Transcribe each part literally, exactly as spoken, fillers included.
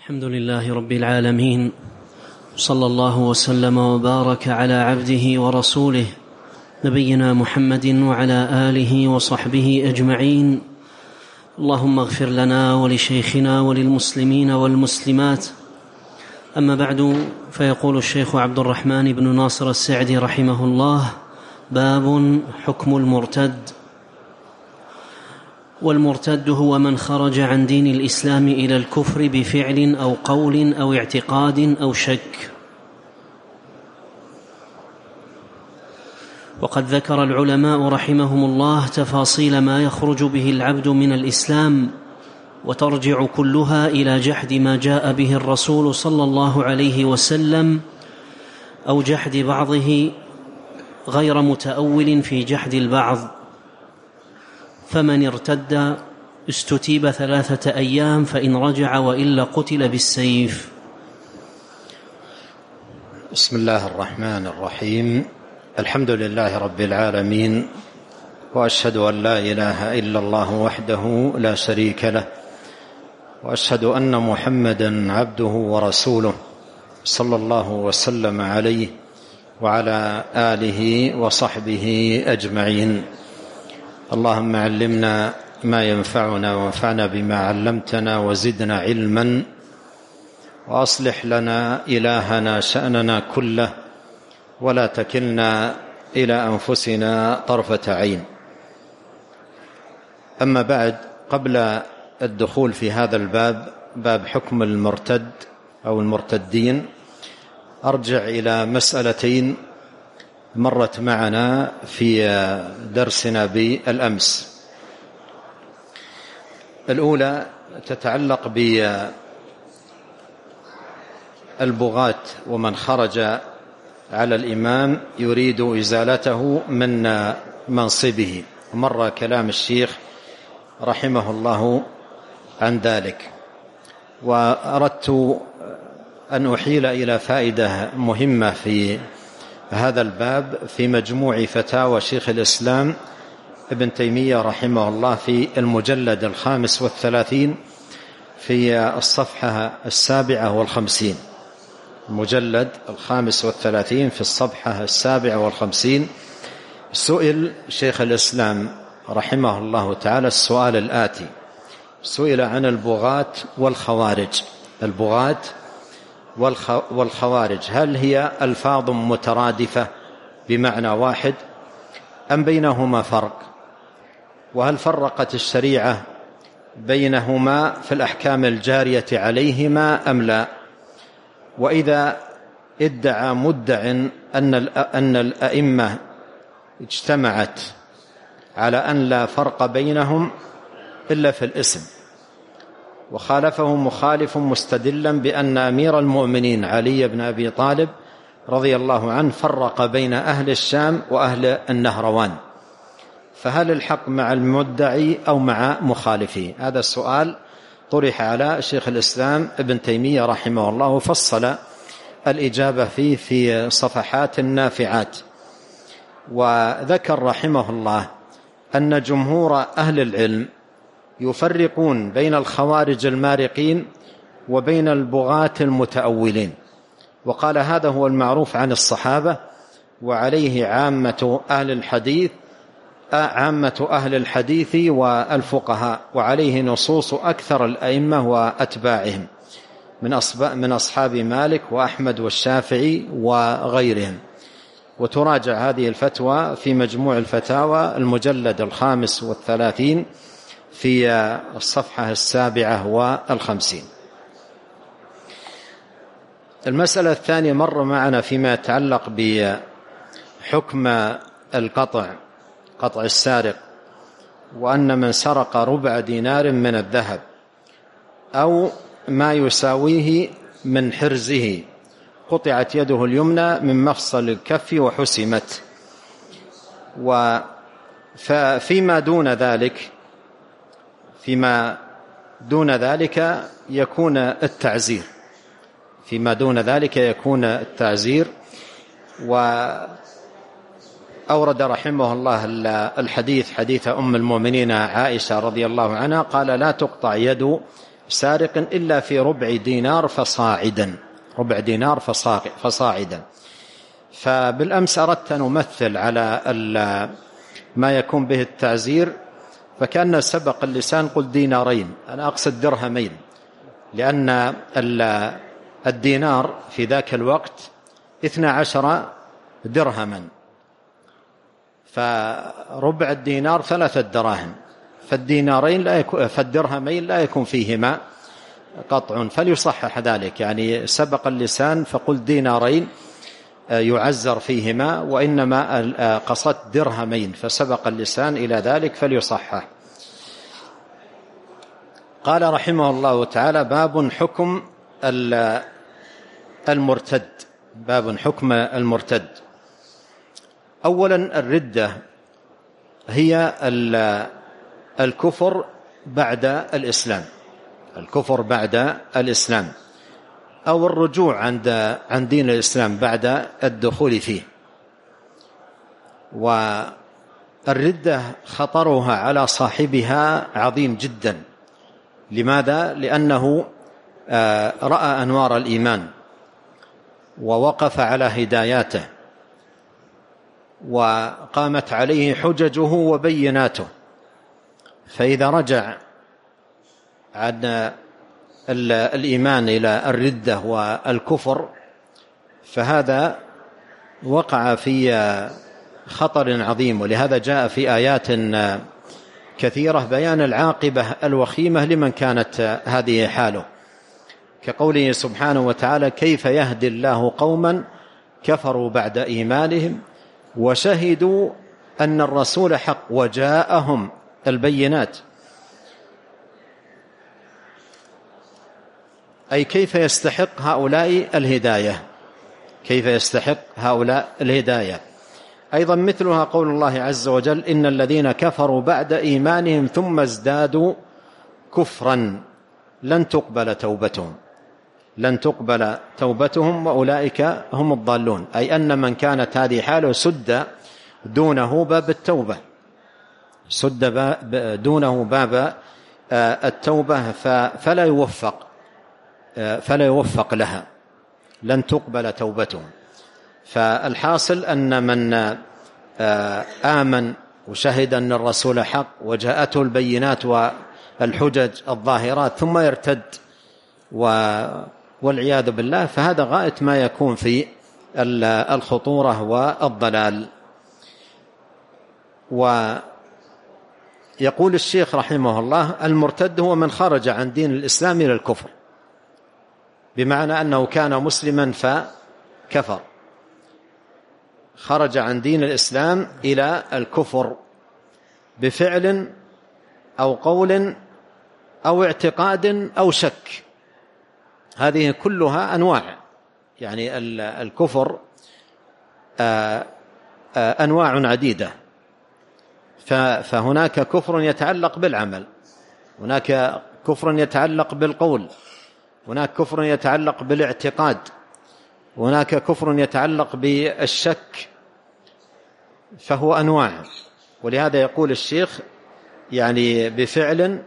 الحمد لله رب العالمين، صلى الله وسلم وبارك على عبده ورسوله نبينا محمد وعلى آله وصحبه أجمعين. اللهم اغفر لنا ولشيخنا وللمسلمين والمسلمات. أما بعد، فيقول الشيخ عبد الرحمن بن ناصر السعدي رحمه الله: باب حكم المرتد. والمرتد هو من خرج عن دين الإسلام إلى الكفر بفعل أو قول أو اعتقاد أو شك. وقد ذكر العلماء رحمهم الله تفاصيل ما يخرج به العبد من الإسلام، وترجع كلها إلى جحد ما جاء به الرسول صلى الله عليه وسلم أو جحد بعضه غير متأول في جحد البعض. فمن ارتد استتيب ثلاثة أيام، فإن رجع وإلا قتل بالسيف. بسم الله الرحمن الرحيم. الحمد لله رب العالمين، وأشهد أن لا إله إلا الله وحده لا شريك له، وأشهد أن محمدًا عبده ورسوله صلى الله وسلم عليه وعلى آله وصحبه أجمعين. اللهم علمنا ما ينفعنا وانفعنا بما علمتنا وزدنا علما، وأصلح لنا إلهنا شأننا كله، ولا تكلنا إلى أنفسنا طرفة عين. أما بعد، قبل الدخول في هذا الباب، باب حكم المرتد أو المرتدين، أرجع إلى مسألتين مرت معنا في درسنا بالأمس. الأولى تتعلق بالبغاة ومن خرج على الإمام يريد إزالته من منصبه، مر كلام الشيخ رحمه الله عن ذلك. وأردت أن أحيل إلى فائدة مهمة في هذا الباب في مجموع فتاوى شيخ الإسلام ابن تيمية رحمه الله في المجلد الخامس والثلاثين في الصفحة السابعة والخمسين. المجلد الخامس والثلاثين في الصفحة السابعة والخمسين. سئل شيخ الإسلام رحمه الله تعالى السؤال الآتي: سئل عن البغاة والخوارج. البغاة والخوارج هل هي ألفاظ مترادفة بمعنى واحد أم بينهما فرق؟ وهل فرقت الشريعة بينهما في الأحكام الجارية عليهما أم لا؟ وإذا ادعى مدع أن أن الأئمة اجتمعت على أن لا فرق بينهم إلا في الاسم، وخالفه مخالف مستدلا بأن أمير المؤمنين علي بن أبي طالب رضي الله عنه فرق بين أهل الشام وأهل النهروان، فهل الحق مع المدعي أو مع مخالفه؟ هذا السؤال طرح على شيخ الإسلام ابن تيمية رحمه الله، وفصل الإجابة فيه في صفحات نافعات. وذكر رحمه الله أن جمهور أهل العلم يفرقون بين الخوارج المارقين وبين البغاة المتأولين، وقال هذا هو المعروف عن الصحابة، وعليه عامة أهل الحديث عامة أهل الحديث والفقهاء، وعليه نصوص أكثر الأئمة وأتباعهم من من أصحاب مالك وأحمد والشافعي وغيرهم. وتراجع هذه الفتوى في مجموع الفتاوى المجلد الخامس والثلاثين في الصفحة السابعة والخمسين. المسألة الثانية مر معنا فيما يتعلق بحكم القطع، قطع السارق، وأن من سرق ربع دينار من الذهب أو ما يساويه من حرزه قطعت يده اليمنى من مفصل الكف وحسمت. وفيما دون ذلك فيما دون ذلك يكون التعزير فيما دون ذلك يكون التعزير. وأورد رحمه الله الحديث، حديث أم المؤمنين عائشة رضي الله عنها، قال: لا تقطع يد سارق إلا في ربع دينار فصاعدا، ربع دينار فصاعدا. فبالأمس أردت أن أمثل على ما يكون به التعزير، فكأن سبق اللسان قل دينارين، أنا أقصد درهمين، لأن الدينار في ذاك الوقت اثنا عشر درهما، فربع الدينار ثلاثة دراهم، فالدينارين لا يكون فالدرهمين لا يكون فيهما قطع، فليصحح ذلك. يعني سبق اللسان فقل دينارين يعزر فيهما، وإنما قصدت درهمين، فسبق اللسان إلى ذلك فليصحح. قال رحمه الله تعالى: باب حكم المرتد. باب حكم المرتد. أولا، الردة هي الكفر بعد الإسلام، الكفر بعد الإسلام، أو الرجوع عند عن دين الإسلام بعد الدخول فيه. والردة خطرها على صاحبها عظيم جدا. لماذا؟ لأنه رأى أنوار الإيمان ووقف على هداياته وقامت عليه حججه وبيناته، فإذا رجع عن الإيمان إلى الردة والكفر فهذا وقع في خطر عظيم. ولهذا جاء في آيات كثيرة بيان العاقبة الوخيمة لمن كانت هذه حاله، كقوله سبحانه وتعالى: كيف يهدي الله قوما كفروا بعد إيمانهم وشهدوا أن الرسول حق وجاءهم البينات. أي كيف يستحق هؤلاء الهداية، كيف يستحق هؤلاء الهداية. أيضا مثلها قول الله عز وجل: إن الذين كفروا بعد إيمانهم ثم ازدادوا كفرا لن تقبل توبتهم، لن تقبل توبتهم وأولئك هم الضالون. أي أن من كانت هذه حاله سد دونه باب التوبة، سد دونه باب التوبة فلا يوفق فلا يوفق لها، لن تقبل توبتهم. فالحاصل أن من آمن وشهد أن الرسول حق وجاءته البينات والحجج الظاهرات ثم يرتد والعياذ بالله، فهذا غاية ما يكون في الخطورة والضلال. ويقول الشيخ رحمه الله: المرتد هو من خرج عن دين الإسلام إلى الكفر، بمعنى أنه كان مسلما فكفر، خرج عن دين الإسلام إلى الكفر بفعل أو قول أو اعتقاد أو شك. هذه كلها أنواع، يعني الكفر أنواع عديدة. فهناك كفر يتعلق بالعمل، هناك كفر يتعلق بالقول، هناك كفر يتعلق بالاعتقاد، هناك كفر يتعلق بالشك، فهو أنواع. ولهذا يقول الشيخ يعني بفعل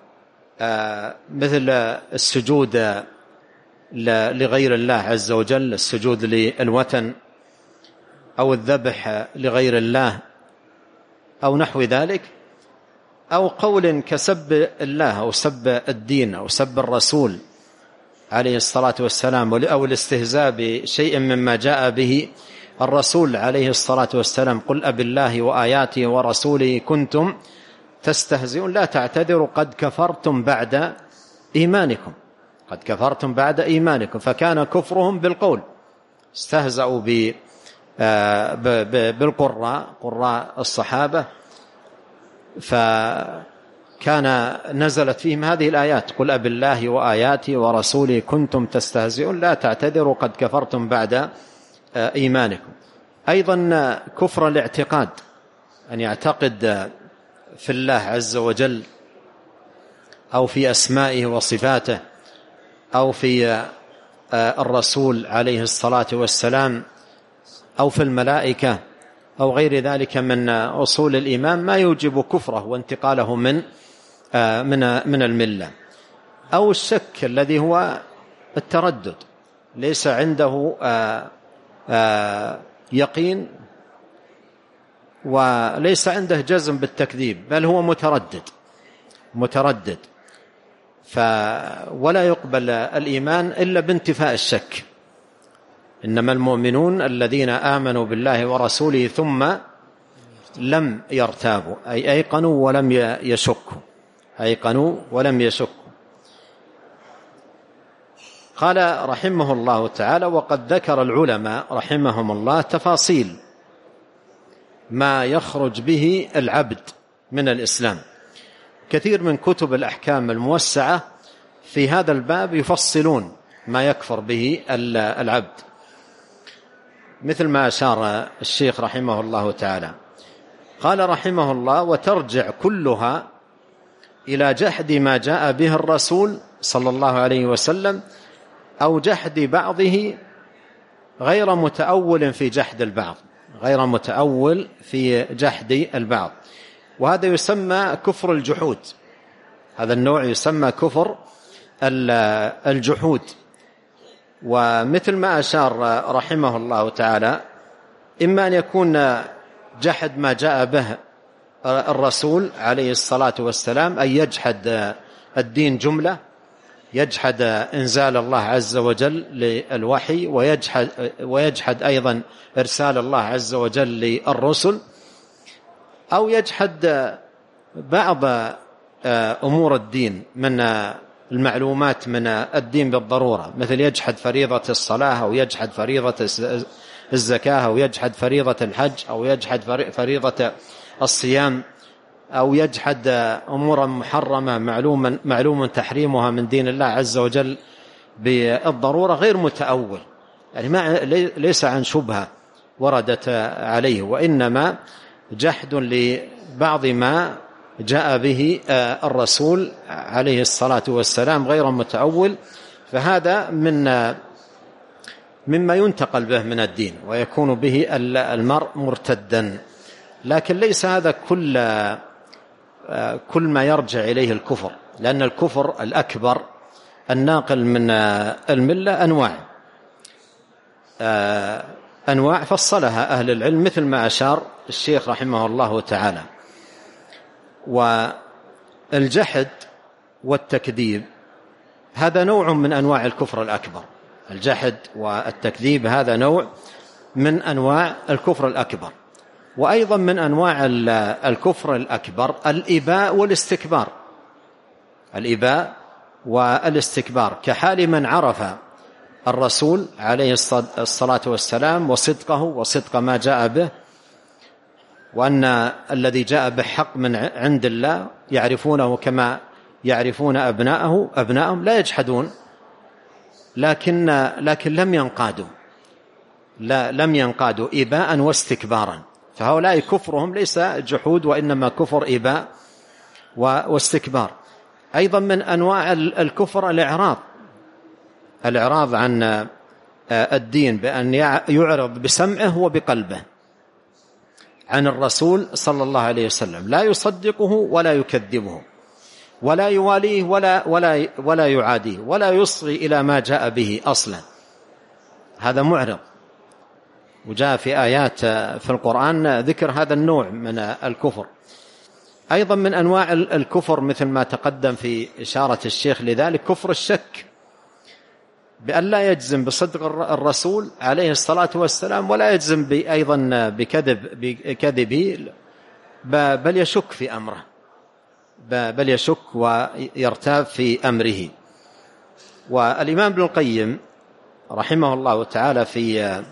مثل السجود لغير الله عز وجل، السجود للوثن أو الذبح لغير الله أو نحو ذلك، أو قول كسب الله أو سب الدين أو سب الرسول عليه الصلاة والسلام، أو الاستهزاء بشيء مما جاء به الرسول عليه الصلاة والسلام: قل أب الله وآياته ورسوله كنتم تستهزئون لا تعتذروا قد كفرتم بعد إيمانكم، قد كفرتم بعد إيمانكم. فكان كفرهم بالقول، استهزأوا بالقراء قراء الصحابة، فكان نزلت فيهم هذه الآيات: قل أب الله وآياته ورسوله كنتم تستهزئون لا تعتذروا قد كفرتم بعد إيمانكم. أيضا كفر الاعتقاد، أن يعتقد في الله عز وجل أو في أسمائه وصفاته أو في الرسول عليه الصلاة والسلام أو في الملائكة أو غير ذلك من أصول الإيمان ما يوجب كفره وانتقاله من من من الملة. أو الشك الذي هو التردد، ليس عنده آآ آآ يقين وليس عنده جزم بالتكذيب، بل هو متردد متردد ف ولا يقبل الإيمان إلا بانتفاء الشك. إنما المؤمنون الذين آمنوا بالله ورسوله ثم لم يرتابوا، أي أيقنوا ولم يشكوا أيقنوا ولم يشكوا. قال رحمه الله تعالى: وقد ذكر العلماء رحمهم الله تفاصيل ما يخرج به العبد من الإسلام. كثير من كتب الأحكام الموسعة في هذا الباب يفصلون ما يكفر به العبد، مثل ما أشار الشيخ رحمه الله تعالى. قال رحمه الله: وترجع كلها إلى جحد ما جاء به الرسول صلى الله عليه وسلم، أو جحد بعضه غير متأول في جحد البعض غير متأول في جحد البعض وهذا يسمى كفر الجحود. هذا النوع يسمى كفر الجحود. ومثل ما أشار رحمه الله تعالى، إما أن يكون جحد ما جاء به الرسول عليه الصلاة والسلام، أي يجحد الدين جملة، يجحد إنزال الله عز وجل للوحي، ويجحد, ويجحد أيضا إرسال الله عز وجل للرسل، أو يجحد بعض أمور الدين من المعلومات من الدين بالضرورة، مثل يجحد فريضة الصلاة، أو يجحد فريضة الزكاة، أو يجحد فريضة الحج، أو يجحد فريضة الصيام، أو يجحد أمورا محرمة معلوم, معلوم تحريمها من دين الله عز وجل بالضرورة، غير متأول، يعني ما ليس عن شبهة وردت عليه، وإنما جحد لبعض ما جاء به الرسول عليه الصلاة والسلام غير متأول، فهذا من مما ينتقل به من الدين ويكون به المرء مرتدا. لكن ليس هذا كل كل ما يرجع إليه الكفر، لأن الكفر الأكبر الناقل من الملة أنواع أنواع فصلها أهل العلم، مثل ما أشار الشيخ رحمه الله تعالى. والجحد والتكذيب هذا نوع من أنواع الكفر الأكبر. الجحد والتكذيب هذا نوع من أنواع الكفر الأكبر. وأيضا من أنواع الكفر الأكبر الإباء والاستكبار الإباء والاستكبار كحال من عرف الرسول عليه الصلاة والسلام وصدقه وصدق ما جاء به، وأن الذي جاء به حق من عند الله، يعرفونه كما يعرفون أبناءه أبناءهم، لا يجحدون، لكن لكن لم ينقادوا لا لم ينقادوا إباء واستكبارا. فهؤلاء كفرهم ليس جحود، وإنما كفر إباء واستكبار. أيضا من أنواع الكفر الإعراض الإعراض عن الدين، بأن يعرض بسمعه وبقلبه عن الرسول صلى الله عليه وسلم، لا يصدقه ولا يكذبه ولا يواليه ولا, ولا, ولا يعاديه ولا يصغي إلى ما جاء به أصلا. هذا معرض، وجاء في آيات في القرآن ذكر هذا النوع من الكفر. أيضا من أنواع الكفر مثل ما تقدم في إشارة الشيخ لذلك كفر الشك، بأن لا يجزم بصدق الرسول عليه الصلاة والسلام، ولا يجزم أيضا بكذب بكذبه، بل يشك في أمره بل يشك ويرتاب في أمره. والإمام ابن القيم رحمه الله تعالى في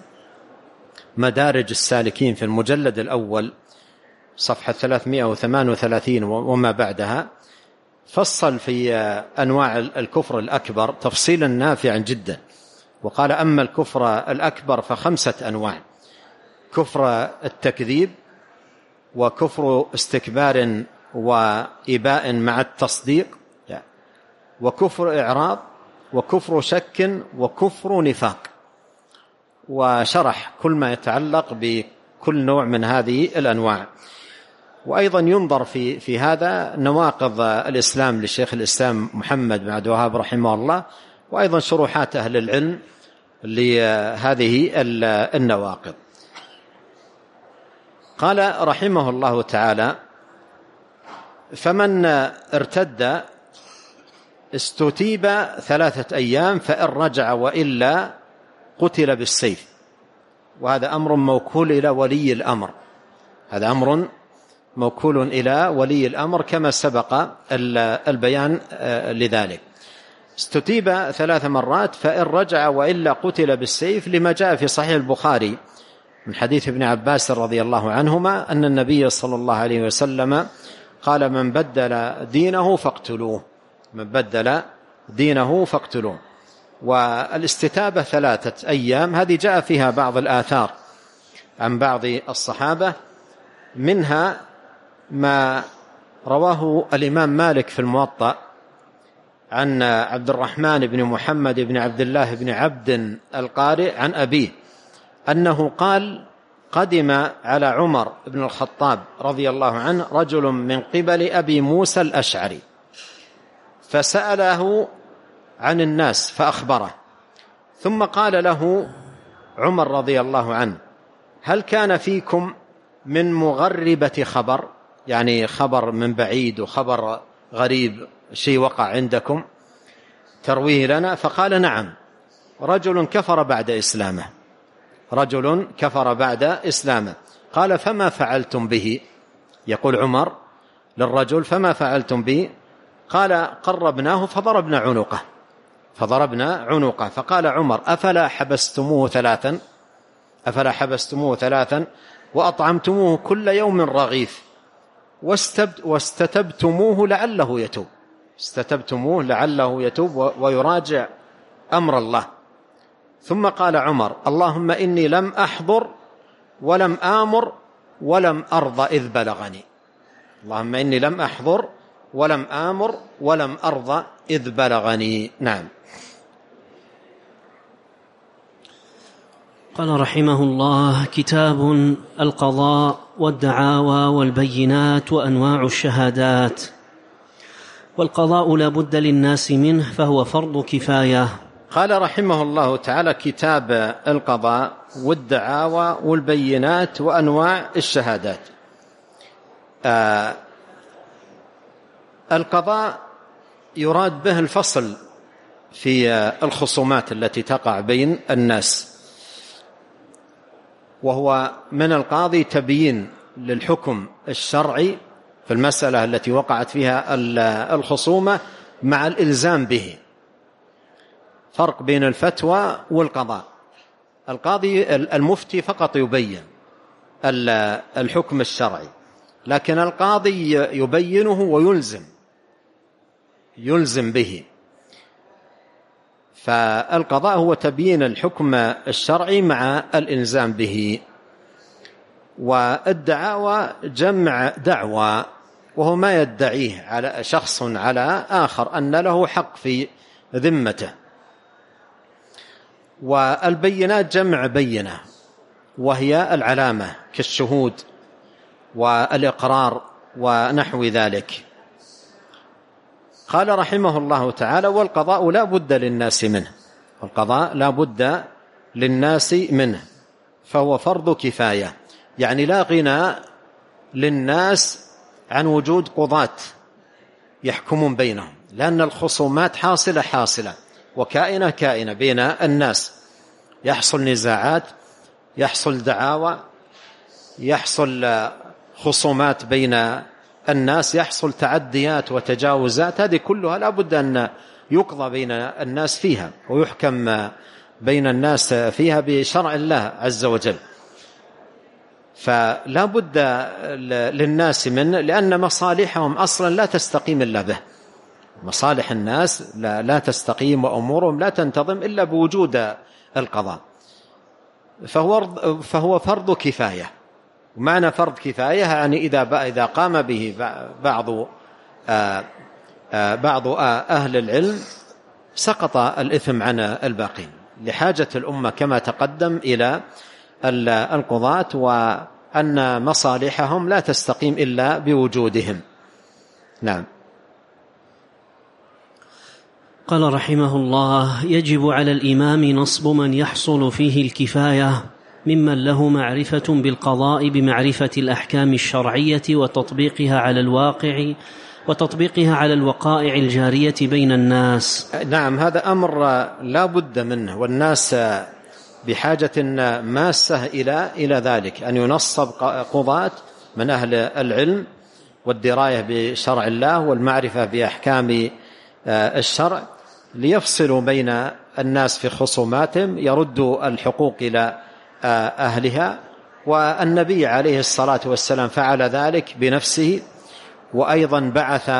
مدارج السالكين في المجلد الأول صفحة ثلاثمائة وثمانية وثلاثين وما بعدها فصل في أنواع الكفر الأكبر تفصيلا نافعا جدا، وقال: أما الكفر الأكبر فخمسة أنواع: كفر التكذيب، وكفر استكبار وإباء مع التصديق، وكفر إعراض، وكفر شك، وكفر نفاق. وشرح كل ما يتعلق بكل نوع من هذه الأنواع. وأيضا ينظر في في هذا نواقض الإسلام للشيخ الإسلام محمد بن عبد الوهاب رحمه الله، وأيضا شروحات أهل العلم لهذه النواقض. قال رحمه الله تعالى: فمن ارتد استتيب ثلاثة أيام فإن رجع وإلا قتل بالسيف. وهذا أمر موكول إلى ولي الأمر، هذا أمر موكول إلى ولي الأمر كما سبق البيان لذلك. استتيب ثلاث مرات فإن رجع وإلا قتل بالسيف، لما جاء في صحيح البخاري من حديث ابن عباس رضي الله عنهما أن النبي صلى الله عليه وسلم قال: من بدل دينه فاقتلوه، من بدل دينه فاقتلوه. والاستتابة ثلاثة أيام هذه جاء فيها بعض الآثار عن بعض الصحابة، منها ما رواه الإمام مالك في الموطأ عن عبد الرحمن بن محمد بن عبد الله بن عبد القارئ عن أبيه أنه قال: قدم على عمر بن الخطاب رضي الله عنه رجل من قبل أبي موسى الأشعري فسأله عن الناس فأخبره، ثم قال له عمر رضي الله عنه: هل كان فيكم من مغربة خبر، يعني خبر من بعيد وخبر غريب، شيء وقع عندكم ترويه لنا؟ فقال: نعم، رجل كفر بعد إسلامه، رجل كفر بعد إسلامه. قال: فما فعلتم به؟ يقول عمر للرجل: فما فعلتم به؟ قال: قربناه فضربنا عنقه، فضربنا عنقه. فقال عمر: أفلا حبستموه ثلاثا، أفلا حبستموه ثلاثا وأطعمتموه كل يوم رغيف واستتبتموه لعله يتوب، استتبتموه لعله يتوب ويراجع أمر الله. ثم قال عمر: اللهم إني لم أحضر ولم آمر ولم أرضى إذ بلغني، اللهم إني لم أحضر ولم آمر ولم أرضى إذ بلغني. نعم. قال رحمه الله: كتاب القضاء والدعاوى والبينات وأنواع الشهادات. والقضاء لا بد للناس منه فهو فرض كفاية. قال رحمه الله تعالى: كتاب القضاء والدعاوى والبينات وأنواع الشهادات. آه القضاء يراد به الفصل في الخصومات التي تقع بين الناس، وهو من القاضي تبيين للحكم الشرعي في المسألة التي وقعت فيها الخصومة مع الإلزام به. فرق بين الفتوى والقضاء. القاضي المفتي فقط يبين الحكم الشرعي، لكن القاضي يبينه ويلزم يلزم به. فالقضاء هو تبيين الحكم الشرعي مع الإلزام به. والدعاوى جمع دعوى، وهو ما يدعيه على شخص على آخر أن له حق في ذمته. والبينات جمع بينة، وهي العلامة كالشهود والإقرار ونحو ذلك. قال رحمه الله تعالى: والقضاء لا بد للناس منه، والقضاء لا بد للناس منه فهو فرض كفاية، يعني لا غنى للناس عن وجود قضاة يحكمون بينهم، لأن الخصومات حاصلة حاصلة وكائنة كائنة بين الناس، يحصل نزاعات، يحصل دعاوى، يحصل خصومات بين الناس، يحصل تعديات وتجاوزات، هذه كلها لا بد أن يقضى بين الناس فيها ويحكم بين الناس فيها بشرع الله عز وجل. فلا بد للناس منه، لأن مصالحهم أصلا لا تستقيم إلا به. مصالح الناس لا, لا تستقيم وأمورهم لا تنتظم إلا بوجود القضاء. فهو, فهو فرض كفاية. ومعنى فرض كفاية يعني إذا إذا قام به بعض آآ آآ بعض أهل العلم سقط الإثم عن الباقين، لحاجة الأمة كما تقدم إلى القضاة أن مصالحهم لا تستقيم إلا بوجودهم. نعم. قال رحمه الله: يجب على الإمام نصب من يحصل فيه الكفاية ممن له معرفة بالقضاء بمعرفة الأحكام الشرعية وتطبيقها على الواقع وتطبيقها على الوقائع الجارية بين الناس. نعم، هذا أمر لا بد منه، والناس بحاجة ماسة إلى إلى ذلك، أن ينصب قضاة من أهل العلم والدراية بشرع الله والمعرفة بأحكام الشرع، ليفصلوا بين الناس في خصوماتهم، يردوا الحقوق إلى أهلها. والنبي عليه الصلاة والسلام فعل ذلك بنفسه، وأيضا بعث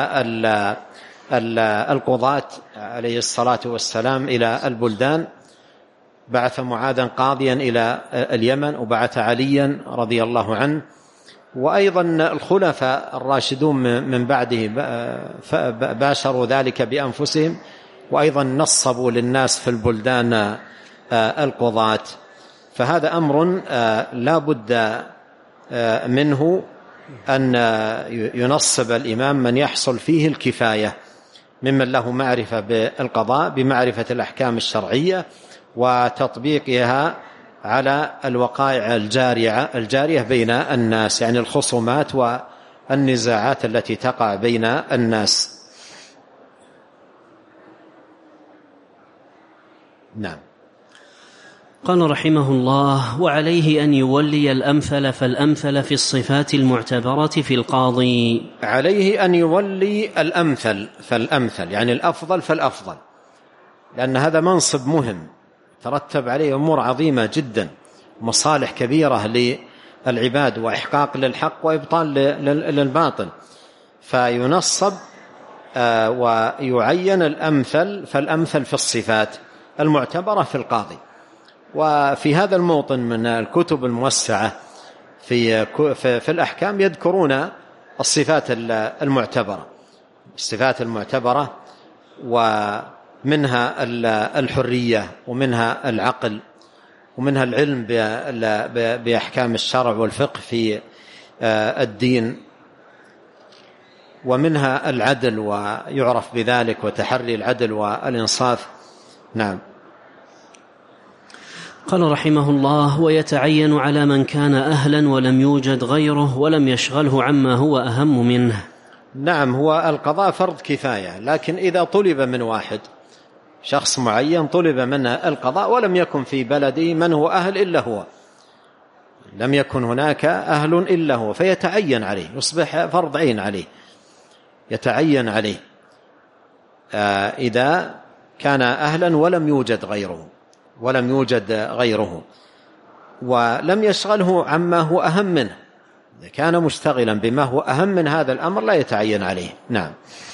القضاة عليه الصلاة والسلام إلى البلدان، بعث معاذا قاضيا إلى اليمن، وبعث عليا رضي الله عنه، وأيضا الخلفاء الراشدون من بعده باشروا ذلك بأنفسهم، وأيضا نصبوا للناس في البلدان القضاة. فهذا أمر لا بد منه، أن ينصب الإمام من يحصل فيه الكفاية ممن له معرفة بالقضاء بمعرفة الأحكام الشرعية وتطبيقها على الوقائع الجارية الجارية بين الناس، يعني الخصومات والنزاعات التي تقع بين الناس. نعم. قال رحمه الله: وعليه أن يولي الأمثل فالأمثل في الصفات المعتبرة في القاضي. عليه أن يولي الأمثل فالأمثل، يعني الأفضل فالأفضل، لأن هذا منصب مهم ترتب عليه أمور عظيمة جدا، مصالح كبيرة للعباد، وإحقاق للحق وإبطال للباطل، فينصب ويعين الأمثل فالأمثل في الصفات المعتبرة في القاضي. وفي هذا الموطن من الكتب الموسعة في في الأحكام يذكرون الصفات المعتبرة الصفات المعتبرة ومنها الحرية، ومنها العقل، ومنها العلم بأحكام الشرع والفقه في الدين، ومنها العدل ويعرف بذلك، وتحري العدل والإنصاف. نعم. قال رحمه الله: ويتعين على من كان أهلا ولم يوجد غيره ولم يشغله عما هو أهم منه. نعم، هو القضاء فرض كفاية، لكن إذا طلب من واحد، شخص معين طلب منه القضاء ولم يكن في بلده من هو أهل إلا هو، لم يكن هناك أهل إلا هو، فيتعين عليه، يصبح فرض عين عليه، يتعين عليه آه إذا كان أهلا ولم يوجد غيره ولم يوجد غيره ولم يشغله عما هو أهم منه. إذا كان مشتغلا بما هو أهم من هذا الأمر لا يتعين عليه. نعم.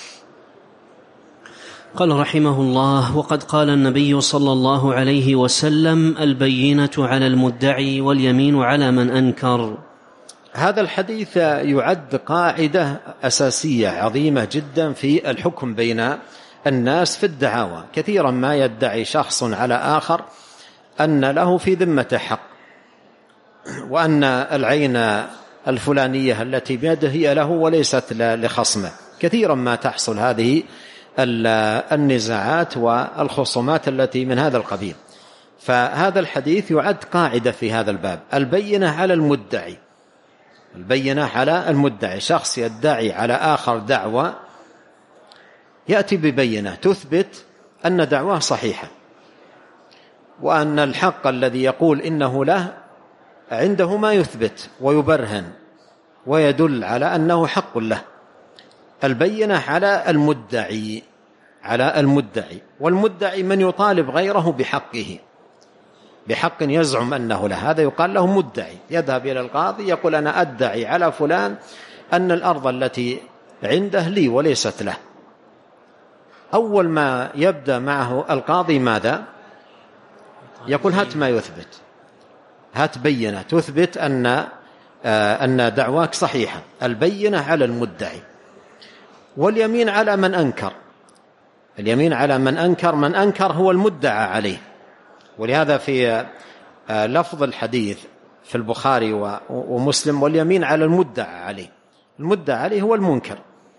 قال رحمه الله: وقد قال النبي صلى الله عليه وسلم: البينة على المدعي واليمين على من أنكر. هذا الحديث يعد قاعدة أساسية عظيمة جدا في الحكم بين الناس في الدعاوى. كثيرا ما يدعي شخص على آخر أن له في ذمته حق، وأن العين الفلانية التي بيده هي له وليست لخصمه. كثيرا ما تحصل هذه النزاعات والخصومات التي من هذا القبيل. فهذا الحديث يعد قاعدة في هذا الباب: البينة على المدعي. البينة على المدعي، شخص يدعي على آخر دعوة، يأتي ببينة تثبت أن دعواه صحيحة، وأن الحق الذي يقول إنه له عنده ما يثبت ويبرهن ويدل على أنه حق له. البينة على المدعي على المدعي والمدعي من يطالب غيره بحقه، بحق يزعم أنه له، هذا يقال له مدعي. يذهب إلى القاضي يقول: أنا أدعي على فلان أن الأرض التي عنده لي وليست له. أول ما يبدأ معه القاضي ماذا؟ يقول: هات ما يثبت، هات بينة تثبت أن أن دعواك صحيحة. البينة على المدعي. واليمين على من أنكر. اليمين على من أنكر، من أنكر هو المدعى عليه. ولهذا في لفظ الحديث في البخاري ومسلم: واليمين على المدعى عليه. المدعى عليه هو المنكر،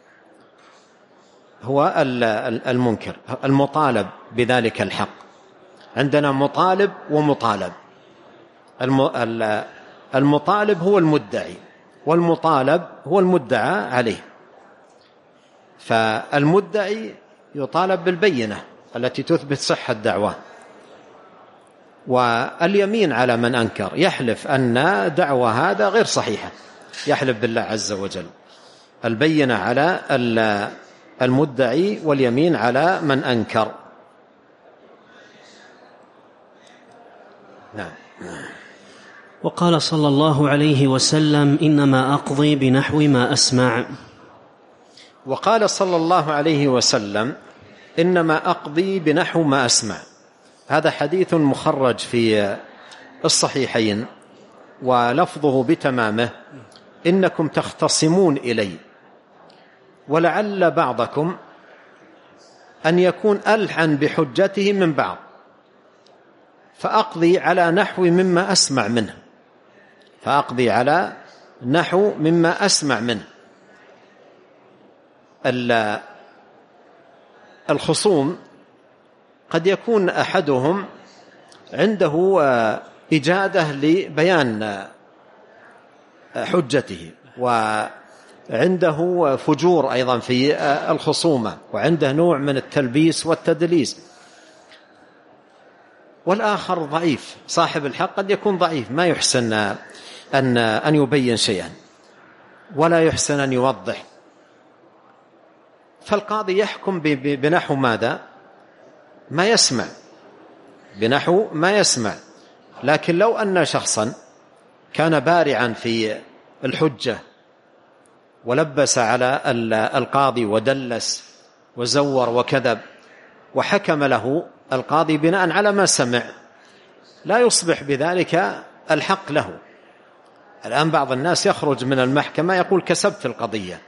هو المنكر المطالب بذلك الحق. عندنا مطالب ومطالب. المطالب هو المدعي، والمطالب هو المدعى عليه. فالمدعي يطالب بالبينة التي تثبت صحة الدعوة، واليمين على من أنكر، يحلف أن دعوة هذا غير صحيحة، يحلف بالله عز وجل. البينة على المدعي واليمين على من أنكر. نعم. وقال صلى الله عليه وسلم: إنما أقضي بنحو ما أسمع. وقال صلى الله عليه وسلم: إنما أقضي بنحو ما أسمع. هذا حديث مخرج في الصحيحين، ولفظه بتمامه: إنكم تختصمون إلي، ولعل بعضكم أن يكون ألحن بحجته من بعض، فأقضي على نحو مما أسمع منه فأقضي على نحو مما أسمع منه. الخصوم قد يكون أحدهم عنده إجادة لبيان حجته، وعنده فجور أيضا في الخصومة، وعنده نوع من التلبيس والتدليس. والآخر ضعيف، صاحب الحق قد يكون ضعيف، ما يحسن أن أن يبين شيئا، ولا يحسن أن يوضح. فالقاضي يحكم بنحو ماذا؟ ما يسمع، بنحو ما يسمع. لكن لو أن شخصا كان بارعا في الحجة ولبس على القاضي ودلس وزور وكذب، وحكم له القاضي بناء على ما سمع، لا يصبح بذلك الحق له. الآن بعض الناس يخرج من المحكمة يقول: كسبت القضية،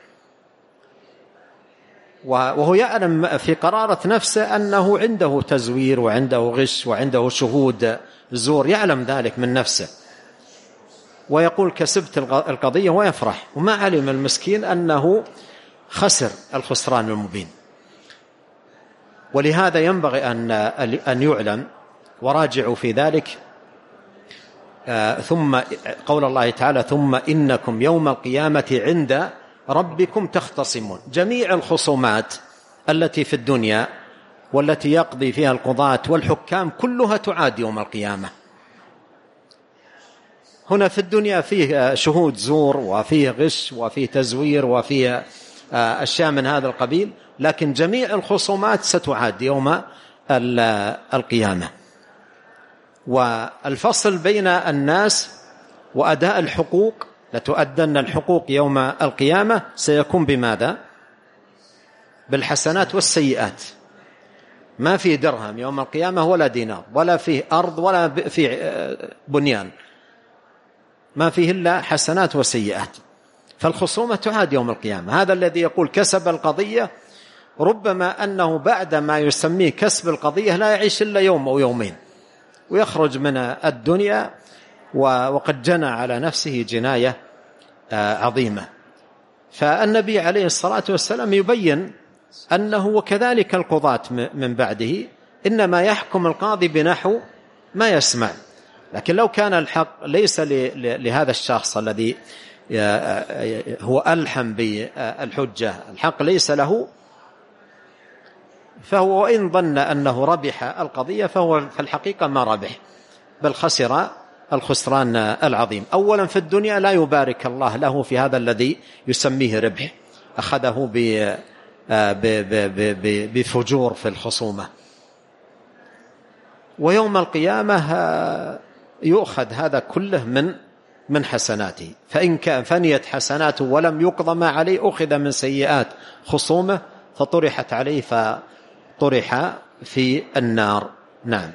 وهو يعلم في قرارة نفسه أنه عنده تزوير وعنده غش وعنده شهود زور، يعلم ذلك من نفسه، ويقول: كسبت القضية، ويفرح، وما علم المسكين أنه خسر الخسران المبين. ولهذا ينبغي أن أن يعلم، وراجعوا في ذلك ثم قول الله تعالى: ثم إنكم يوم القيامة عند ربكم تختصمون. جميع الخصومات التي في الدنيا والتي يقضي فيها القضاة والحكام كلها تعاد يوم القيامة. هنا في الدنيا فيه شهود زور، وفيه غش، وفيه تزوير، وفيه أشياء من هذا القبيل، لكن جميع الخصومات ستعاد يوم القيامة. والفصل بين الناس وأداء الحقوق، لتؤدن الحقوق يوم القيامة، سيكون بماذا؟ بالحسنات والسيئات. ما في درهم يوم القيامة ولا دينار، ولا فيه أرض ولا في بنيان، ما فيه إلا حسنات وسيئات. فالخصومة تعاد يوم القيامة. هذا الذي يقول كسب القضية، ربما أنه بعد ما يسميه كسب القضية لا يعيش إلا يوم أو يومين، ويخرج من الدنيا وقد جنى على نفسه جناية عظيمة. فالنبي عليه الصلاة والسلام يبين أنه وكذلك القضاة من بعده إنما يحكم القاضي بنحو ما يسمع. لكن لو كان الحق ليس لهذا الشخص الذي هو ألحم بالحجة، الحق ليس له، فهو إن ظن أنه ربح القضية فهو في الحقيقة ما ربح، بل خسر الخسران العظيم. أولا في الدنيا لا يبارك الله له في هذا الذي يسميه ربح، أخذه بفجور في الخصومة. ويوم القيامة يؤخذ هذا كله من من حسناته، فإن كان فنيت حسناته ولم يقضى ما عليه أخذ من سيئات خصومه فطرحت عليه فطرح في النار. نعم.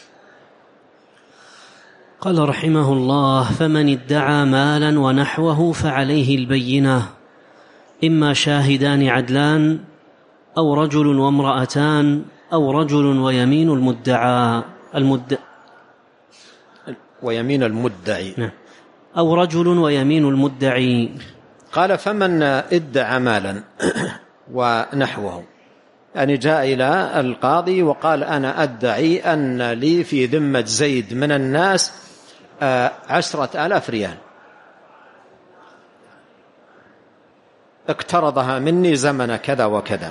قال رحمه الله: فمن ادعى مالا ونحوه فعليه البينة، إما شاهدان عدلان أو رجل وامرأتان أو رجل ويمين المدعى المد... ويمين المدعي. أو رجل ويمين المدعي. قال فمن ادعى مالا ونحوه، يعني جاء إلى القاضي وقال أنا أدعي أن لي في ذمة زيد من الناس عشرة آلاف ريال، اقترضها مني زمن كذا وكذا،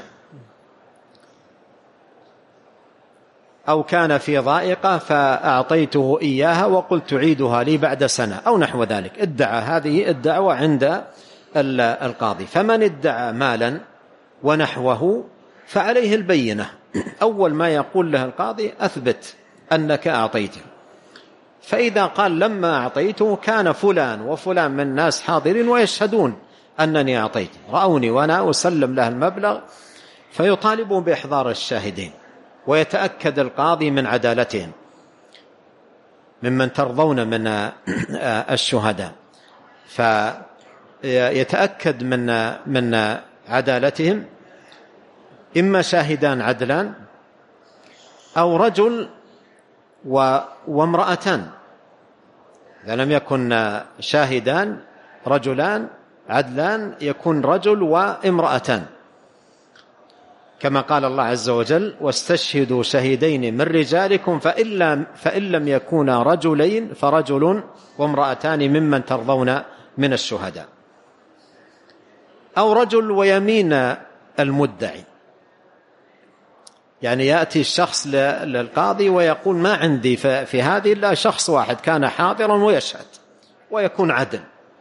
أو كان في ضائقة فأعطيته إياها وقلت تعيدها لي بعد سنة أو نحو ذلك. ادعى هذه الدعوة عند القاضي. فمن ادعى مالا ونحوه فعليه البينة. أول ما يقول له القاضي أثبت أنك أعطيته. فإذا قال لما أعطيته كان فلان وفلان من الناس حاضرين ويشهدون أنني أعطيته، رأوني وأنا أسلم له المبلغ، فيطالبون بإحضار الشاهدين ويتأكد القاضي من عدالتهم ممن ترضون من الشهداء، فيتأكد من من عدالتهم إما شاهدان عدلان أو رجل وامرأتان. إذا لم يكن شاهدان رجلان عدلان يكون رجل وامرأتان، كما قال الله عز وجل واستشهدوا شهيدين من رجالكم فإن لم, فإن لم يكونا رجلين فرجل وامرأتان ممن ترضون من الشهداء. أو رجل ويمين المدعي، يعني يأتي الشخص للقاضي ويقول ما عندي في هذه إلا شخص واحد كان حاضرا ويشهد ويكون عدل،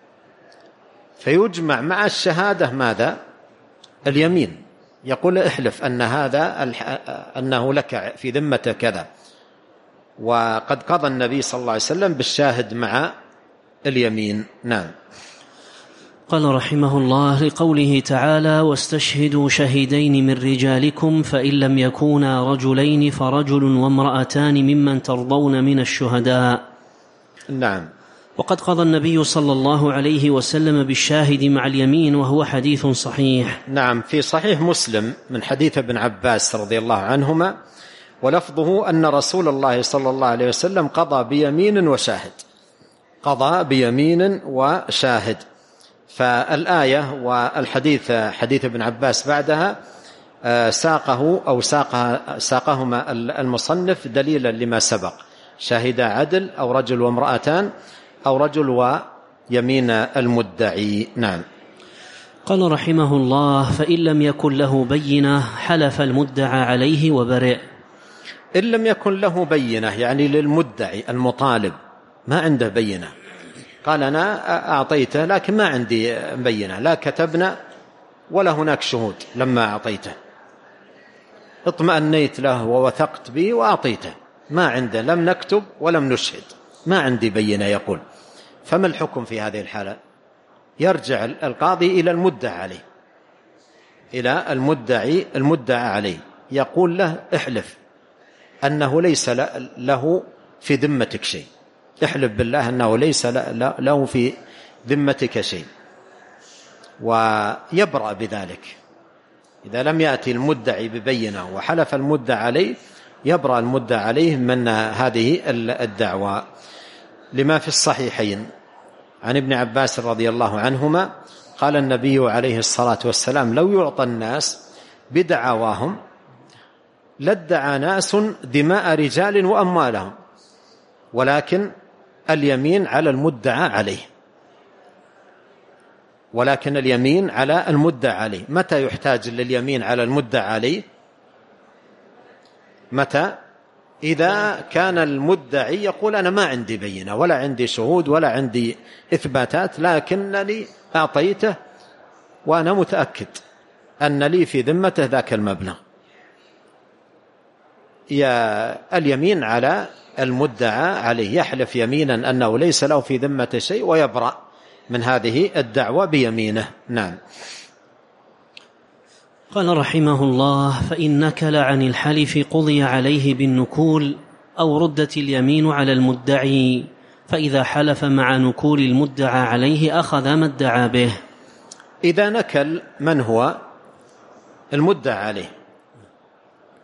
فيجمع مع الشهادة ماذا؟ اليمين، يقول احلف أن هذا أنه لك في ذمة كذا. وقد قضى النبي صلى الله عليه وسلم بالشاهد مع اليمين. نعم. قال رحمه الله لقوله تعالى واستشهدوا شهيدين من رجالكم فإن لم يكونا رجلين فرجل وامرأتان ممن ترضون من الشهداء. نعم. وقد قضى النبي صلى الله عليه وسلم بالشاهد مع اليمين وهو حديث صحيح. نعم، في صحيح مسلم من حديث ابن عباس رضي الله عنهما، ولفظه أن رسول الله صلى الله عليه وسلم قضى بيمين وشاهد، قضى بيمين وشاهد. فالآية والحديث حديث ابن عباس بعدها ساقه أو ساقها ساقهما المصنف دليلا لما سبق، شاهد عدل أو رجل وامرأتان أو رجل ويمين المدعي. نعم. قال رحمه الله فإن لم يكن له بينة حلف المدعى عليه وبرئ. إن لم يكن له بينة يعني للمدعي المطالب ما عنده بينة، قال أنا أعطيته لكن ما عندي بينة، لا كتبنا ولا هناك شهود لما أعطيته، اطمأنيت له ووثقت به وأعطيته، ما عنده لم نكتب ولم نشهد، ما عندي بينة. يقول فما الحكم في هذه الحالة؟ يرجع القاضي إلى المدعى عليه، إلى المدعي المدعى عليه، يقول له احلف أنه ليس له في ذمتك شيء، احلف بالله أنه ليس له في ذمتك شيء، ويبرأ بذلك. إذا لم يأتي المدعي ببينة وحلف المدعى عليه يبرأ المدعى عليه من هذه الدعوة، لما في الصحيحين عن ابن عباس رضي الله عنهما قال النبي عليه الصلاة والسلام لو يعطى الناس بدعواهم لادعى ناس دماء رجال وأموالهم، ولكن اليمين على المدعى عليه، ولكن اليمين على المدعى عليه. متى يحتاج لليمين على المدعى عليه؟ متى؟ إذا كان المدعي يقول أنا ما عندي بينة ولا عندي شهود ولا عندي إثباتات، لكنني أعطيته وأنا متأكد أن لي في ذمته ذاك المبلغ، يا اليمين على المدعى عليه، يحلف يمينا أنه ليس له في ذمته شيء ويبرأ من هذه الدعوة بيمينه. نعم. قال رحمه الله فإن نكل عن الحلف قضي عليه بالنكول أو ردت اليمين على المدعي، فإذا حلف مع نكول المدعى عليه أخذ ما ادعى به. إذا نكل من هو المدعى عليه،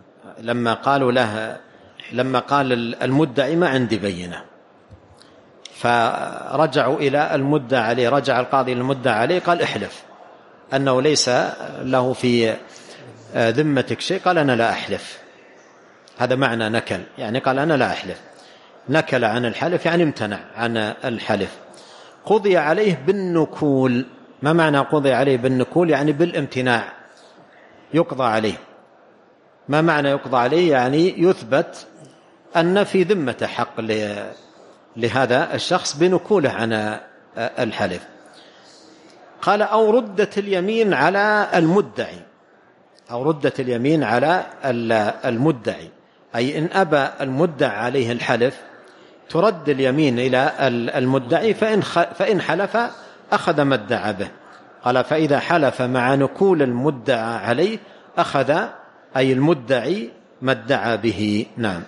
لما قالوا له لما قال المدعي ما عندي بينة، فرجعوا إلى المدعى عليه، رجع القاضي للمدعى عليه قال احلف أنه ليس له في ذمتك شيء، قال أنا لا أحلف. هذا معنى نكل، يعني قال أنا لا أحلف، نكل عن الحلف يعني امتنع عن الحلف. قضي عليه بالنكول. ما معنى قضي عليه بالنكول؟ يعني بالامتناع يقضى عليه. ما معنى يقضى عليه؟ يعني يثبت أن في ذمة حق لهذا الشخص بنكوله عن الحلف. قال أو ردت اليمين على المدعي، أو ردت اليمين على المدعي، أي إن أبى المدعى عليه الحلف ترد اليمين إلى المدعي، فإن فإن حلف أخذ ما ادعى به. قال فإذا حلف مع نكول المدعى عليه أخذ أي المدعي ما ادعى به. نعم.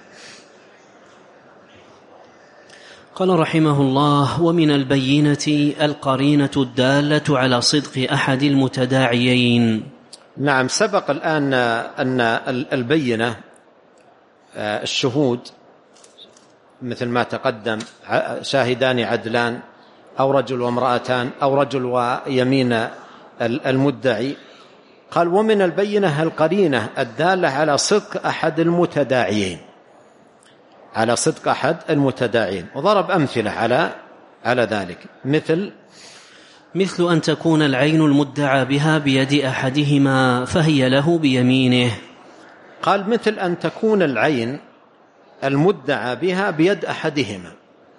قال رحمه الله: ومن البينة القرينة الدالة على صدق أحد المتداعيين. نعم، سبق الآن أن البينة الشهود مثل ما تقدم، شاهدان عدلان أو رجل وامرأتان أو رجل ويمين المدعي. قال ومن البينة القرينة الدالة على صدق أحد المتداعيين، على صدق أحد المتداعين، وضرب أمثلة على على ذلك، مثل مثل أن تكون العين المدعى بها بيد أحدهما فهي له بيمينه. قال مثل أن تكون العين المدعى بها بيد أحدهما،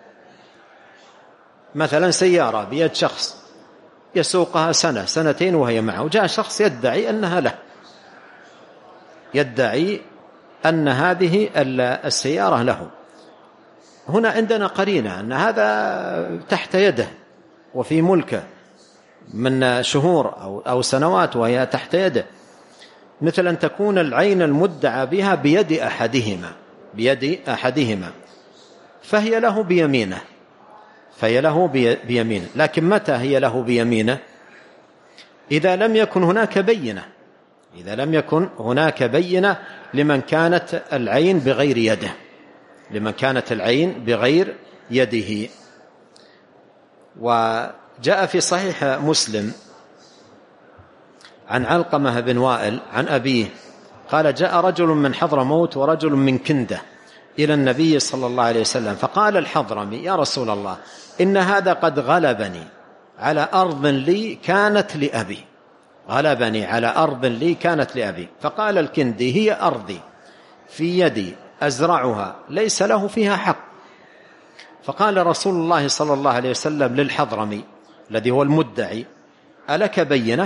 مثلا سيارة بيد شخص يسوقها سنة سنتين وهي معه، جاء شخص يدعي أنها له، يدعي أن هذه السيارة له. هنا عندنا قرينة أن هذا تحت يده وفي ملكه من شهور أو سنوات وهي تحت يده. مثل أن تكون العين المدعى بها بيد أحدهما بيد أحدهما فهي له بيمينه، فهي له بيمينه. لكن متى هي له بيمينه؟ إذا لم يكن هناك بينة، إذا لم يكن هناك بينة لمن كانت العين بغير يده، لمن كانت العين بغير يده. وجاء في صحيح مسلم عن علقمة بن وائل عن أبيه قال جاء رجل من حضرموت ورجل من كندة إلى النبي صلى الله عليه وسلم، فقال الحضرمي يا رسول الله إن هذا قد غلبني على أرض لي كانت لأبي، غلبني على أرض لي كانت لأبي. فقال الكندي هي أرضي في يدي أزرعها ليس له فيها حق. فقال رسول الله صلى الله عليه وسلم للحضرمي الذي هو المدعي ألك بينة؟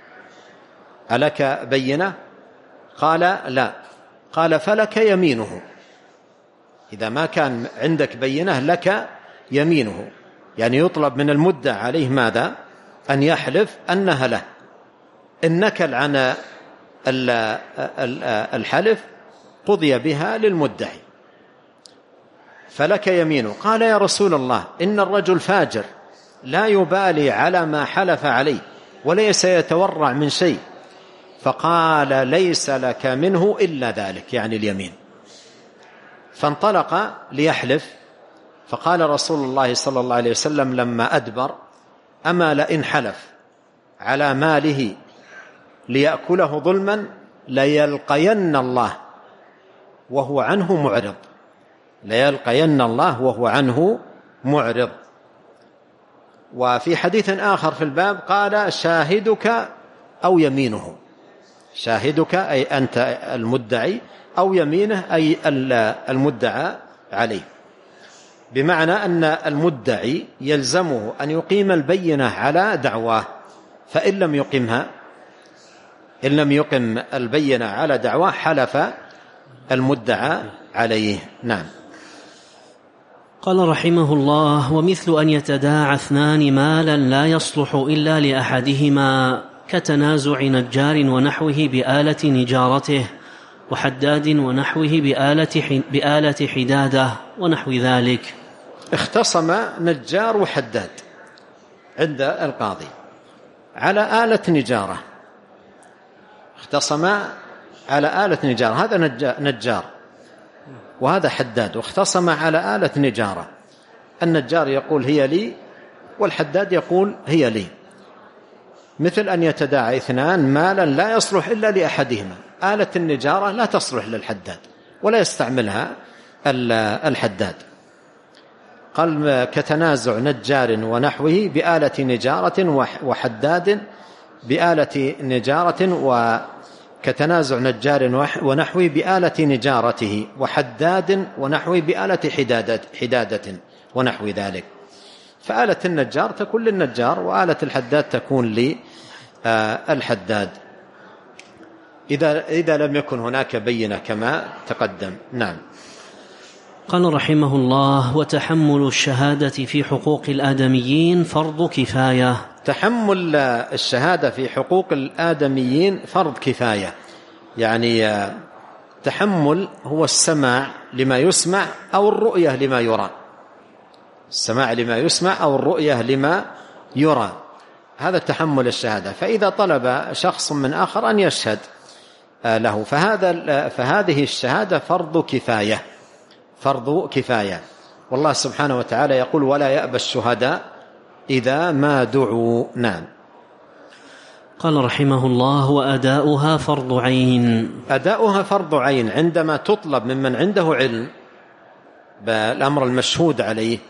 ألك بينة؟ قال لا. قال فلك يمينه، إذا ما كان عندك بينة لك يمينه، يعني يطلب من المدعى عليه ماذا؟ أن يحلف أنها له. إن نكل عن الحلف قضي بها للمدعي، فلك يمينه. قال يا رسول الله إن الرجل فاجر لا يبالي على ما حلف عليه وليس يتورع من شيء. فقال ليس لك منه إلا ذلك، يعني اليمين. فانطلق ليحلف، فقال رسول الله صلى الله عليه وسلم لما أدبر أما لئن حلف على ماله ليأكله ظلما ليلقين الله وهو عنه معرض، ليلقين الله وهو عنه معرض. وفي حديث آخر في الباب قال شاهدك أو يمينه، شاهدك أي أنت المدعي، أو يمينه أي المدعى عليه، بمعنى أن المدعي يلزمه أن يقيم البينة على دعواه، فإن لم يقمها إن لم يقم البينة على دعواه حلف المدعى عليه. نعم. قال رحمه الله: ومثل أن يتداعى اثنان مالا لا يصلح إلا لأحدهما كتنازع نجار ونحوه بآلة نجارته وحداد ونحوه بآلة, بآلة حداده ونحو ذلك. اختصم نجار وحداد عند القاضي على آلة نجارة، اختصم على آلة نجارة، هذا نجار وهذا حداد، واختصم على آلة نجارة. النجار يقول هي لي والحداد يقول هي لي، مثل أن يتداعى اثنان مالا لا يصلح إلا لأحدهما. آلة النجارة لا تصلح للحداد ولا يستعملها الحداد. قال كتنازع نجار ونحوه بآلة نجارة وحداد بآلة نجارة، وكتنازع نجار ونحوه بآلة نجارته وحداد ونحوه بآلة حدادة, حدادة ونحو ذلك. فآلة النجار تكون للنجار وآلة الحداد تكون للحداد إذا, إذا لم يكن هناك بينة كما تقدم. نعم. قال رحمه الله: وتحمل الشهادة في حقوق الآدميين فرض كفاية. تحمل الشهادة في حقوق الآدميين فرض كفاية، يعني تحمل هو السماع لما يسمع أو الرؤية لما يرى، السماع لما يسمع أو الرؤية لما يرى، هذا تحمل الشهادة. فإذا طلب شخص من آخر أن يشهد له فهذا فهذه الشهادة فرض كفاية، فرض كفاية. والله سبحانه وتعالى يقول: ولا يأبى الشهداء إذا ما دعوا. نعم. قال رحمه الله: وأداؤها فرض عين. أداؤها فرض عين عندما تطلب ممن عنده علم بالأمر المشهود عليه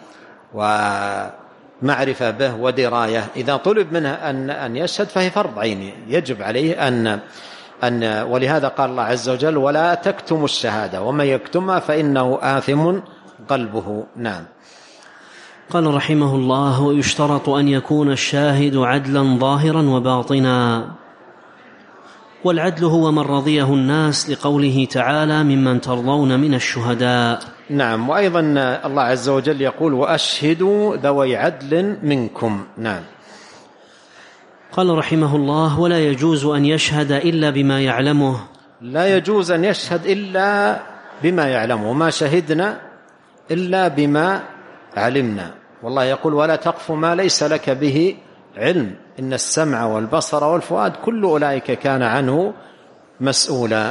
ومعرفة به ودراية، إذا طلب منه أن أن يشهد فهي فرض عين، يجب عليه أن أن ولهذا قال الله عز وجل: ولا تكتموا الشهادة ومن يكتمها فإنه آثم قلبه. نعم. قال رحمه الله: ويشترط أن يكون الشاهد عدلا ظاهرا وباطنا، والعدل هو من رضيه الناس، لقوله تعالى: ممن ترضون من الشهداء. نعم. وأيضا الله عز وجل يقول: وأشهدوا ذوي عدل منكم. نعم. قال رحمه الله: ولا يجوز أن يشهد إلا بما يعلمه. لا يجوز أن يشهد إلا بما يعلمه، ما شهدنا إلا بما علمنا. والله يقول: ولا تقف ما ليس لك به علم إن السمع والبصر والفؤاد كل أولئك كان عنه مسؤولا.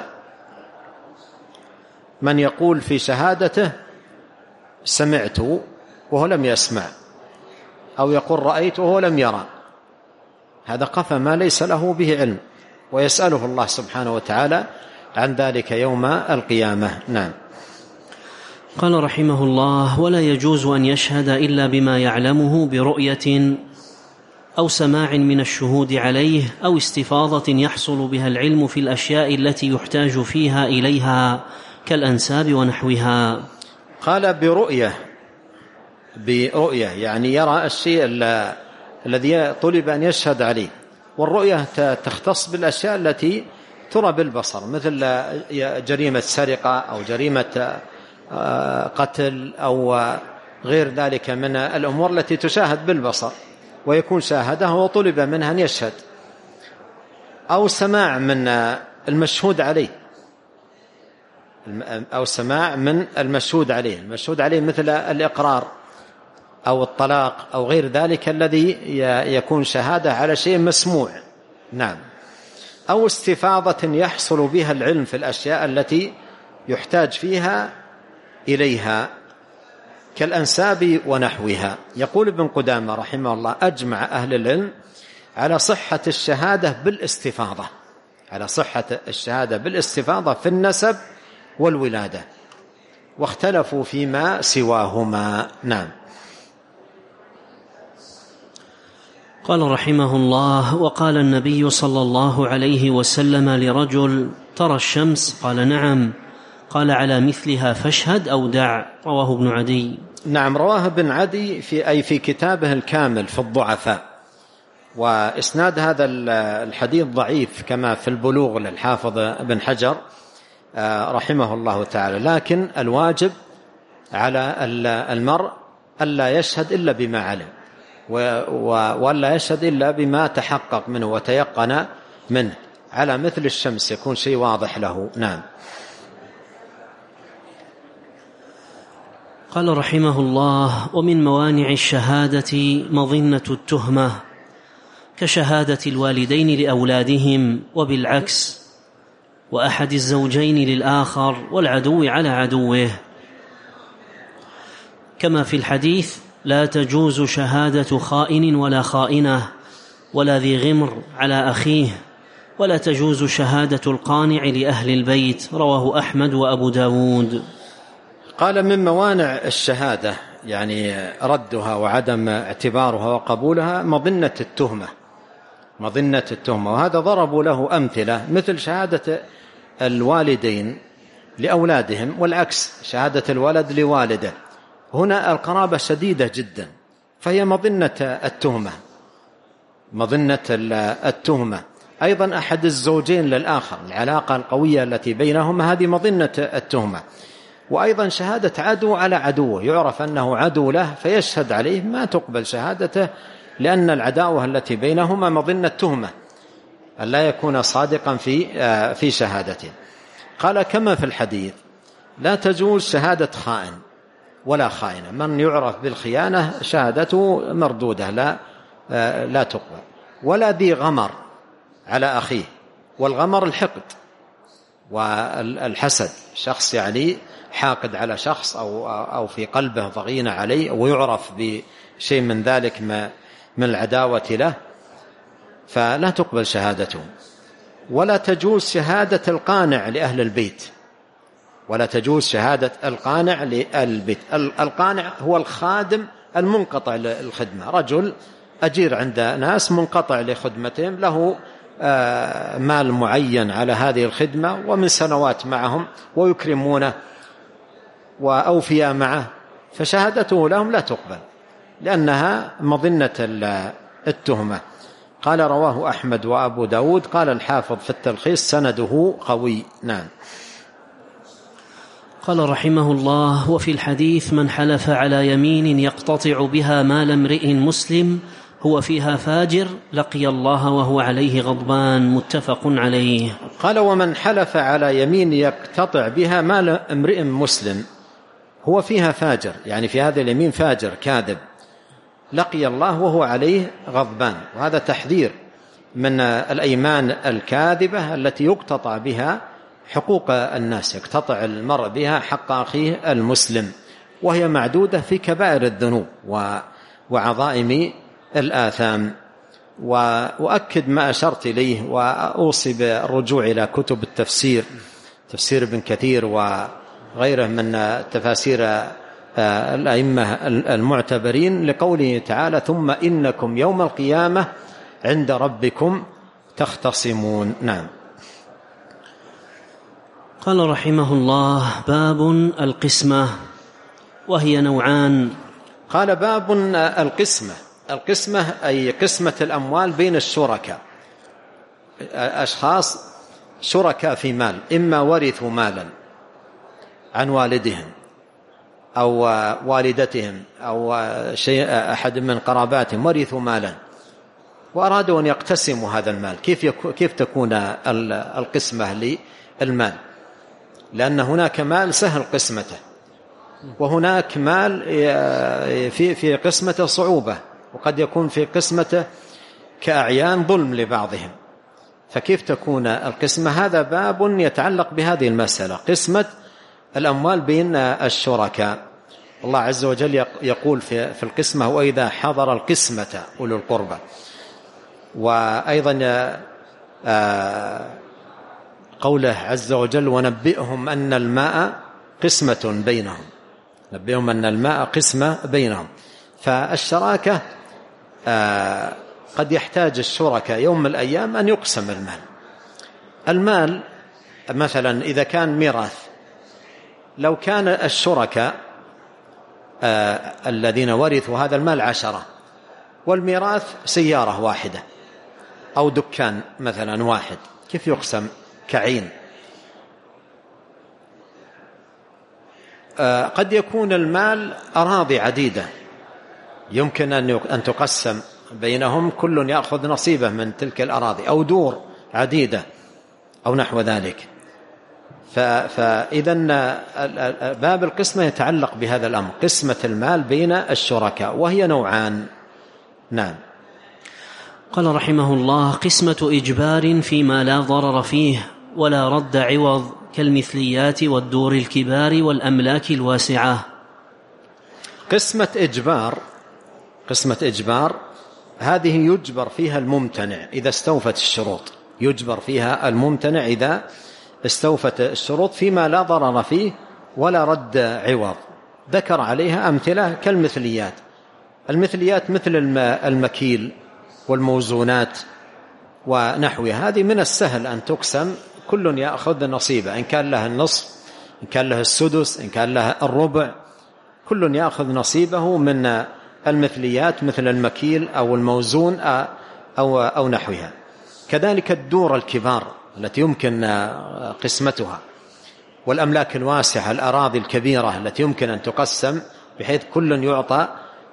من يقول في شهادته سمعت وهو لم يسمع، أو يقول رأيت وهو لم يرى، هذا قف ما ليس له به علم، ويسأله الله سبحانه وتعالى عن ذلك يوم القيامة. نعم. قال رحمه الله: ولا يجوز أن يشهد إلا بما يعلمه برؤية أو سماع من الشهود عليه، أو استفاضة يحصل بها العلم في الأشياء التي يحتاج فيها إليها كالأنساب ونحوها. قال برؤية، برؤية يعني يرى الشيء الذي طلب أن يشهد عليه، والرؤية تختص بالأشياء التي ترى بالبصر، مثل جريمة سرقة أو جريمة قتل أو غير ذلك من الأمور التي تشاهد بالبصر، ويكون شاهده وطلب منها أن يشهد، أو سماع من المشهود عليه، أو سماع من المشهود عليه. المشهود عليه مثل الإقرار أو الطلاق أو غير ذلك الذي يكون شهادة على شيء مسموع. نعم. أو استفاضة يحصل بها العلم في الأشياء التي يحتاج فيها إليها كالأنساب ونحوها. يقول ابن قدامة رحمه الله: أجمع أهل العلم على صحة الشهادة بالاستفاضة، على صحة الشهادة بالاستفاضة في النسب والولادة، واختلفوا فيما سواهما. نعم. قال رحمه الله: وقال النبي صلى الله عليه وسلم لرجل: ترى الشمس؟ قال: نعم. قال: على مثلها فاشهد أو دع. رواه ابن عدي. نعم. رواه ابن عدي في أي في كتابه الكامل في الضعفاء، وإسناد هذا الحديث ضعيف كما في البلوغ للحافظ ابن حجر رحمه الله تعالى، لكن الواجب على المرء ألا يشهد إلا بما علم، ولا يشهد إلا بما تحقق منه وتيقن منه، على مثل الشمس يكون شيء واضح له. نعم. قال رحمه الله: ومن موانع الشهادة مظنة التهمة، كشهادة الوالدين لأولادهم، وبالعكس، وأحد الزوجين للآخر، والعدو على عدوه، كما في الحديث: لا تجوز شهادة خائن ولا خائنة ولا ذي غمر على أخيه، ولا تجوز شهادة القانع لأهل البيت. رواه أحمد وأبو داود. قال من موانع الشهادة يعني ردها وعدم اعتبارها وقبولها مظنة التهمة، مظنة التهمة، وهذا ضربوا له أمثلة مثل شهادة الوالدين لأولادهم والعكس، شهادة الولد لوالده. هنا القرابة شديدة جدا فهي مظنة التهمة، مظنة التهمة. أيضا أحد الزوجين للآخر، العلاقة القوية التي بينهما هذه مظنة التهمة. وأيضا شهادة عدو على عدوه، يعرف أنه عدو له فيشهد عليه، ما تقبل شهادته لأن العداوة التي بينهما مظنة تهمة، أن لا يكون صادقا في في شهادته. قال كما في الحديث لا تجوز شهادة خائن ولا خائنة، من يعرف بالخيانة شهادته مردودة لا لا تقبل. ولا ذي غمر على أخيه، والغمر الحقد والحسد، شخص يعني حاقد على شخص أو أو في قلبه ضغينة عليه ويعرف بشيء من ذلك من العداوة له، فلا تقبل شهادته. ولا تجوز شهادة القانع لأهل البيت، ولا تجوز شهادة القانع للبيت. القانع هو الخادم المنقطع للخدمة، رجل أجير عند ناس منقطع لخدمتهم، له مال معين على هذه الخدمة ومن سنوات معهم ويكرمونه وأوفياء معه، فشهادته لهم لا تقبل لأنها مظنة التهمة. قال رواه أحمد وأبو داود. قال الحافظ في التلخيص سنده قوي. نعم. قال رحمه الله: وفي الحديث من حلف على يمين يقتطع بها مال امرئ مسلم هو فيها فاجر لقي الله وهو عليه غضبان. متفق عليه. قال ومن حلف على يمين يقتطع بها مال امرئ مسلم هو فيها فاجر، يعني في هذا اليمين فاجر كاذب، لقي الله وهو عليه غضبان. وهذا تحذير من الأيمان الكاذبة التي يقتطع بها حقوق الناس، يقتطع المرء بها حق أخيه المسلم، وهي معدودة في كبائر الذنوب وعظائم الآثام. وأؤكد ما أشرت إليه وأوصي بالرجوع إلى كتب التفسير، تفسير ابن كثير وغيره من تفاسير الأئمة المعتبرين، لقوله تعالى: ثم إنكم يوم القيامة عند ربكم تختصمون. نعم. قال رحمه الله: باب القسمة، وهي نوعان. قال باب القسمة. القسمة أي قسمة الأموال بين الشركاء، أشخاص شركاء في مال، إما ورثوا مالا عن والدهم أو والدتهم أو شيء أحد من قراباتهم، ورثوا مالا وأرادوا أن يقتسموا هذا المال. كيف كيف تكون القسمة للمال؟ لأن هناك مال سهل قسمته، وهناك مال في في قسمته صعوبة، وقد يكون في قسمته كأعيان ظلم لبعضهم. فكيف تكون القسمة؟ هذا باب يتعلق بهذه المسألة، قسمة الأموال بين الشركاء. الله عز وجل يقول في في القسمة: وإذا حضر القسمة أولو القربى. وأيضا قوله عز وجل: ونبئهم أن الماء قسمة بينهم، نبئهم أن الماء قسمة بينهم. فالشراكة قد يحتاج الشركاء يوم من الأيام أن يقسم المال. المال مثلا إذا كان ميراث، لو كان الشركاء الذين ورثوا هذا المال عشرة، والميراث سيارة واحدة أو دكان مثلا واحد، كيف يقسم؟ كعين. قد يكون المال أراضي عديدة، يمكن أن تقسم بينهم، كل يأخذ نصيبه من تلك الأراضي، أو دور عديدة أو نحو ذلك. فإذا باب القسمة يتعلق بهذا الأمر، قسمة المال بين الشركاء، وهي نوعان. نعم. قال رحمه الله: قسمة إجبار فيما لا ضرر فيه ولا رد عوض، كالمثليات والدور الكبار والأملاك الواسعة. قسمة إجبار قسمة إجبار هذه يجبر فيها الممتنع إذا استوفت الشروط، يجبر فيها الممتنع إذا استوفت الشروط فيما لا ضرر فيه ولا رد عوض. ذكر عليها أمثلة كالمثليات. المثليات مثل المكيل والموزونات ونحوها، هذه من السهل أن تقسم، كل يأخذ نصيبه، إن كان له النصف، إن كان له السدس، إن كان له الربع، كل يأخذ نصيبه من المثليات مثل المكيل أو الموزون أو, أو نحوها. كذلك الدور الكبار التي يمكن قسمتها، والأملاك الواسعة، الأراضي الكبيرة التي يمكن أن تقسم بحيث كل يعطى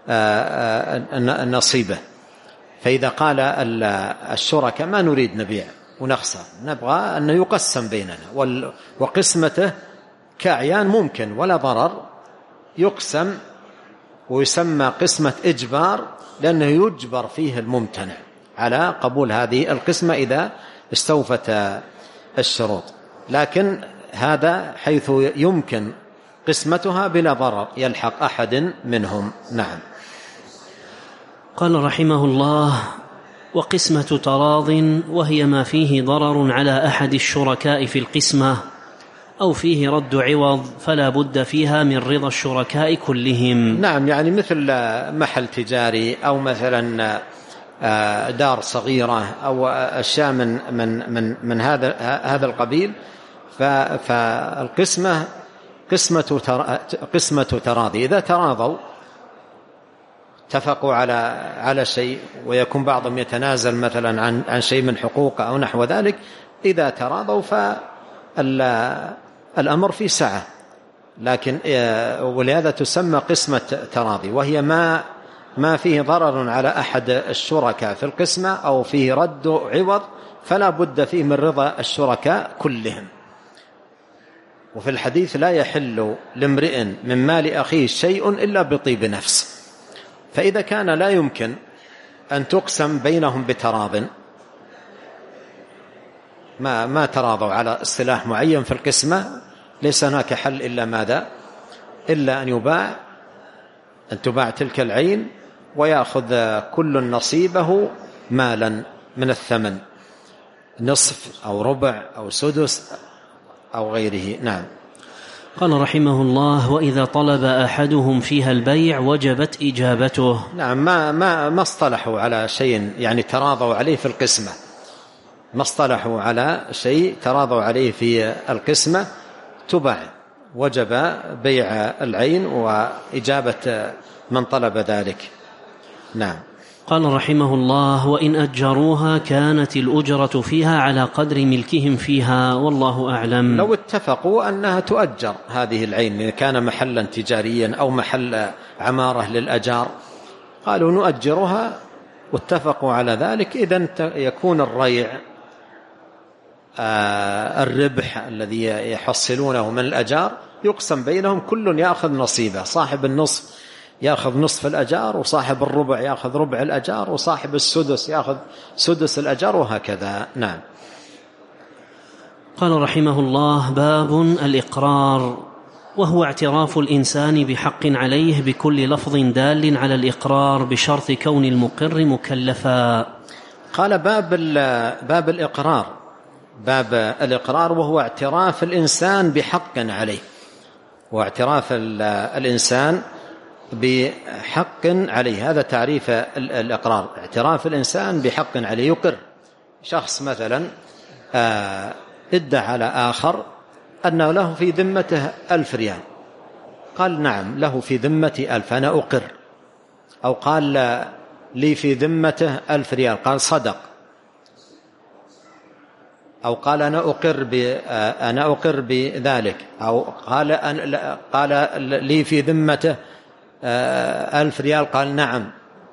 نصيبه. فإذا قال الشركاء ما نريد نبيع ونخسر، نبغى أن يقسم بيننا، وقسمته كأعيان ممكن ولا ضرر، يقسم ويسمى قسمة إجبار، لأنه يجبر فيه الممتنع على قبول هذه القسمة إذا استوفت الشروط. لكن هذا حيث يمكن قسمتها بلا ضرر يلحق أحد منهم. نعم. قال رحمه الله: وقسمة تراض وهي ما فيه ضرر على أحد الشركاء في القسمة أو فيه رد عوض فلا بد فيها من رضا الشركاء كلهم. نعم، يعني مثل محل تجاري أو مثلا دار صغيرة أو أشياء من من من من هذا هذا القبيل، فالقسمة قسمة قسمة تراضي. إذا تراضوا اتفقوا على على شيء، ويكون بعضهم يتنازل مثلا عن عن شيء من حقوقه أو نحو ذلك، إذا تراضوا فالأمر في سعة. لكن ولهذا تسمى قسمة تراضي، وهي ما ما فيه ضرر على أحد الشركاء في القسمة أو فيه رد عوض فلا بد فيه من رضا الشركاء كلهم. وفي الحديث: لا يحل لامرئ من مال أخيه شيء إلا بطيب نفس. فإذا كان لا يمكن أن تقسم بينهم بتراض، ما ما تراضوا على اصطلاح معين في القسمة، ليس هناك حل إلا ماذا؟ إلا أن يباع أن تباع تلك العين ويأخذ كل نصيبه مالا من الثمن، نصف أو ربع أو سدس أو غيره. نعم. قال رحمه الله: وإذا طلب أحدهم فيها البيع وجبت إجابته. نعم، ما ما ما اصطلحوا على شيء يعني تراضوا عليه في القسمة، ما اصطلحوا على شيء تراضوا عليه في القسمة، تباع، وجب بيع العين وإجابة من طلب ذلك. نعم. قال رحمه الله: وإن أجروها كانت الأجرة فيها على قدر ملكهم فيها، والله أعلم. لو اتفقوا أنها تؤجر هذه العين، إن كان محلا تجاريا أو محل عمارة للأجار، قالوا نؤجرها واتفقوا على ذلك، إذن يكون الريع آه الربح الذي يحصلونه من الأجار يقسم بينهم، كل يأخذ نصيبه، صاحب النصف يأخذ نصف الأجار، وصاحب الربع يأخذ ربع الأجار، وصاحب السدس يأخذ سدس الأجار، وهكذا. نعم. قال رحمه الله: باب الإقرار، وهو اعتراف الإنسان بحق عليه بكل لفظ دال على الإقرار بشرط كون المقر مكلفا. قال باب باب الإقرار، باب الإقرار وهو اعتراف الإنسان بحق عليه، واعتراف الإنسان بحق عليه، هذا تعريف الإقرار، اعتراف الإنسان بحق عليه. يقر شخص مثلا ادعى على آخر أنه له في ذمته ألف ريال، قال نعم له في ذمتي ألف، أنا أقر. أو قال لي في ذمته ألف ريال، قال صدق. أو قال أنا أقر أنا أقر بذلك. أو قال أن قال لي في ذمته ألف ريال، قال نعم،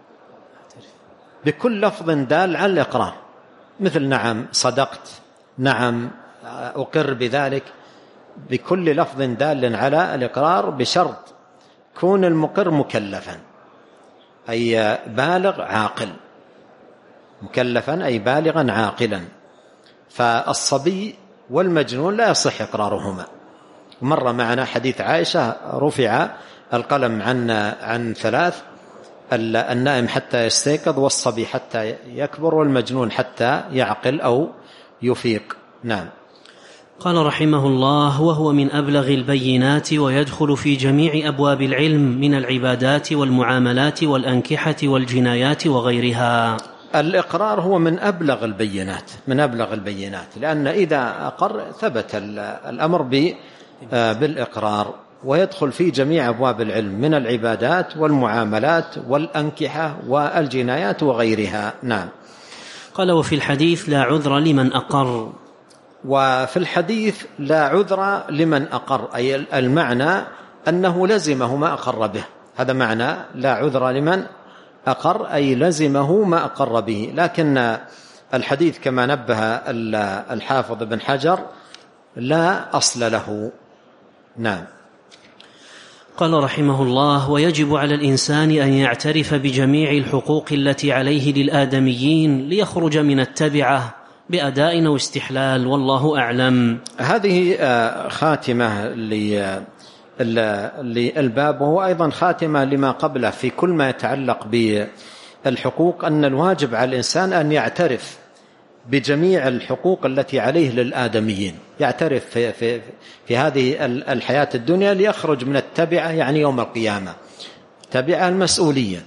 بكل لفظ دال على الإقرار، مثل نعم صدقت، نعم أقر بذلك، بكل لفظ دال على الإقرار، بشرط كون المقر مكلفا أي بالغ عاقل، مكلفا أي بالغا عاقلا. فالصبي والمجنون لا يصح إقرارهما. مر معنا حديث عائشة: رفع القلم عن عن ثلاث: النائم حتى يستيقظ، والصبي حتى يكبر، والمجنون حتى يعقل أو يفيق. نعم. قال رحمه الله: وهو من أبلغ البينات، ويدخل في جميع أبواب العلم من العبادات والمعاملات والأنكحة والجنايات وغيرها. الإقرار هو من أبلغ البينات، من أبلغ البينات، لأن إذا أقر ثبت الأمر بالإقرار، ويدخل في جميع أبواب العلم من العبادات والمعاملات والأنكحة والجنايات وغيرها. نعم. قال: وفي الحديث: لا عذر لمن أقر. وفي الحديث: لا عذر لمن أقر، أي المعنى أنه لزمه ما أقر به، هذا معنى لا عذر لمن أقر، أي لزمه ما أقر به. لكن الحديث كما نبه الحافظ ابن حجر لا أصل له. نعم. قال رحمه الله: ويجب على الإنسان أن يعترف بجميع الحقوق التي عليه للآدميين ليخرج من التبعة بأداء أو استحلال، والله أعلم. هذه خاتمة للباب، وهو أيضا خاتمة لما قبله في كل ما يتعلق بالحقوق، أن الواجب على الإنسان أن يعترف بجميع الحقوق التي عليه للآدميين، يعترف في, في, في هذه الحياة الدنيا ليخرج من التبعة، يعني يوم القيامة تبعة المسؤولية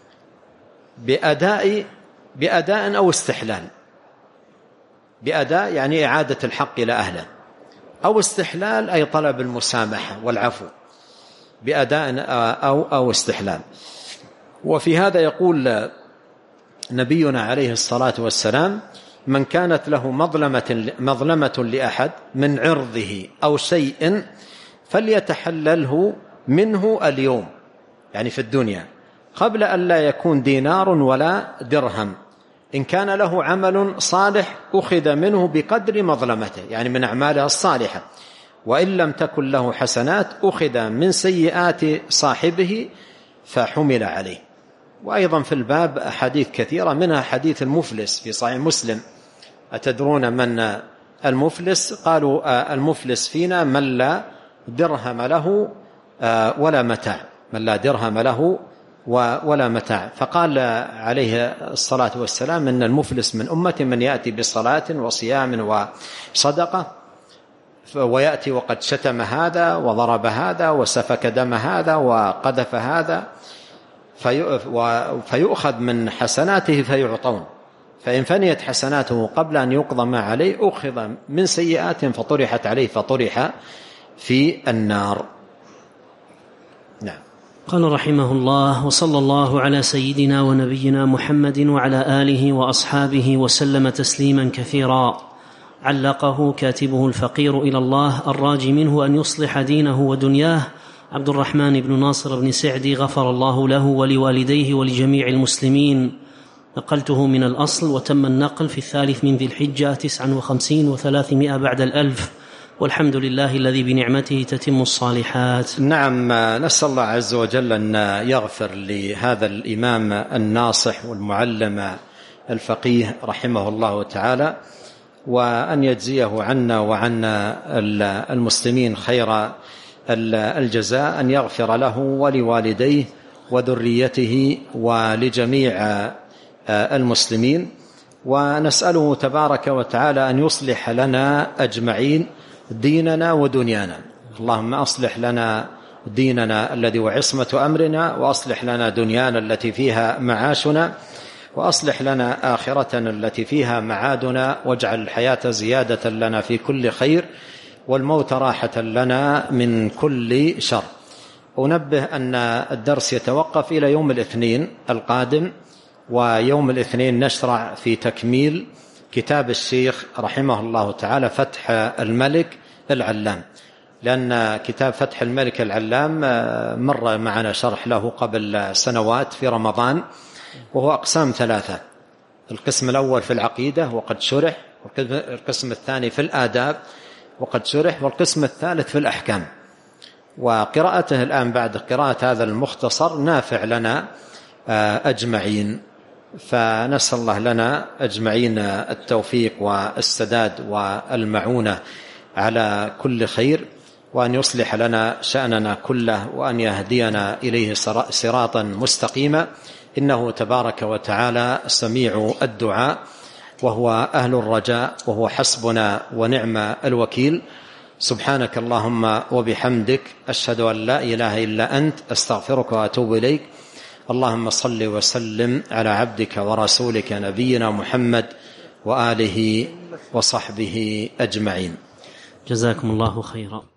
بأداء بأداء أو استحلال. بأداء يعني إعادة الحق إلى أهله، أو استحلال أي طلب المسامحة والعفو، بأداء أو, أو استحلال. وفي هذا يقول نبينا عليه الصلاة والسلام: من كانت له مظلمة, مظلمة لأحد من عرضه أو شيء فليتحلله منه اليوم، يعني في الدنيا، قبل أن لا يكون دينار ولا درهم. إن كان له عمل صالح أخذ منه بقدر مظلمته، يعني من أعماله الصالحة، وإن لم تكن له حسنات أخذ من سيئات صاحبه فحمل عليه. وأيضا في الباب أحاديث كثيرة، منها حديث المفلس في صحيح مسلم: أتدرون من المفلس؟ قالوا: المفلس فينا من لا درهم له ولا متاع، من لا درهم له ولا متاع. فقال عليه الصلاة والسلام: إن المفلس من أمة من يأتي بصلاة وصيام وصدقة، ويأتي وقد شتم هذا وضرب هذا وسفك دم هذا وقذف هذا، فيؤخذ من حسناته فيعطون، فإن فنيت حسناته قبل أن يقضى ما عليه أخذ من سيئات فطرحت عليه فطرح في النار. نعم. قال رحمه الله: وصلى الله على سيدنا ونبينا محمد وعلى آله وأصحابه وسلم تسليما كثيرا. علقه كاتبه الفقير إلى الله الراجي منه أن يصلح دينه ودنياه، عبد الرحمن بن ناصر بن سعدي، غفر الله له ولوالديه ولجميع المسلمين. نقلته من الأصل، وتم النقل في الثالث من ذي الحجة تسعا وخمسين وثلاثمائة بعد الألف، والحمد لله الذي بنعمته تتم الصالحات. نعم. نسأل الله عز وجل أن يغفر لهذا الإمام الناصح والمعلم الفقيه رحمه الله تعالى، وأن يجزيه عنا وعنا المسلمين خير الجزاء، أن يغفر له ولوالديه وذريته ولجميع المسلمين. ونسأله تبارك وتعالى أن يصلح لنا أجمعين ديننا ودنيانا. اللهم أصلح لنا ديننا الذي هو عصمة أمرنا، وأصلح لنا دنيانا التي فيها معاشنا، وأصلح لنا آخرتنا التي فيها معادنا، واجعل الحياة زيادة لنا في كل خير، والموت راحة لنا من كل شر. أنبه أن الدرس يتوقف إلى يوم الاثنين القادم، ويوم الاثنين نشرع في تكميل كتاب الشيخ رحمه الله تعالى فتح الملك العلام، لأن كتاب فتح الملك العلام مر معنا شرح له قبل سنوات في رمضان، وهو أقسام ثلاثة: القسم الأول في العقيدة وقد شرح، والقسم الثاني في الآداب وقد شرح، والقسم الثالث في الأحكام. وقراءته الآن بعد قراءة هذا المختصر نافع لنا أجمعين، فنسأل الله لنا أجمعين التوفيق والسداد والمعونة على كل خير. وأن يصلح لنا شأننا كله، وأن يهدينا إليه صراطا مستقيما، إنه تبارك وتعالى سميع الدعاء، وهو أهل الرجاء، وهو حسبنا ونعم الوكيل. سبحانك اللهم وبحمدك، أشهد أن لا إله إلا أنت، أستغفرك وأتوب إليك. اللهم صل وسلم على عبدك ورسولك نبينا محمد وآله وصحبه أجمعين. جزاكم الله خيرا.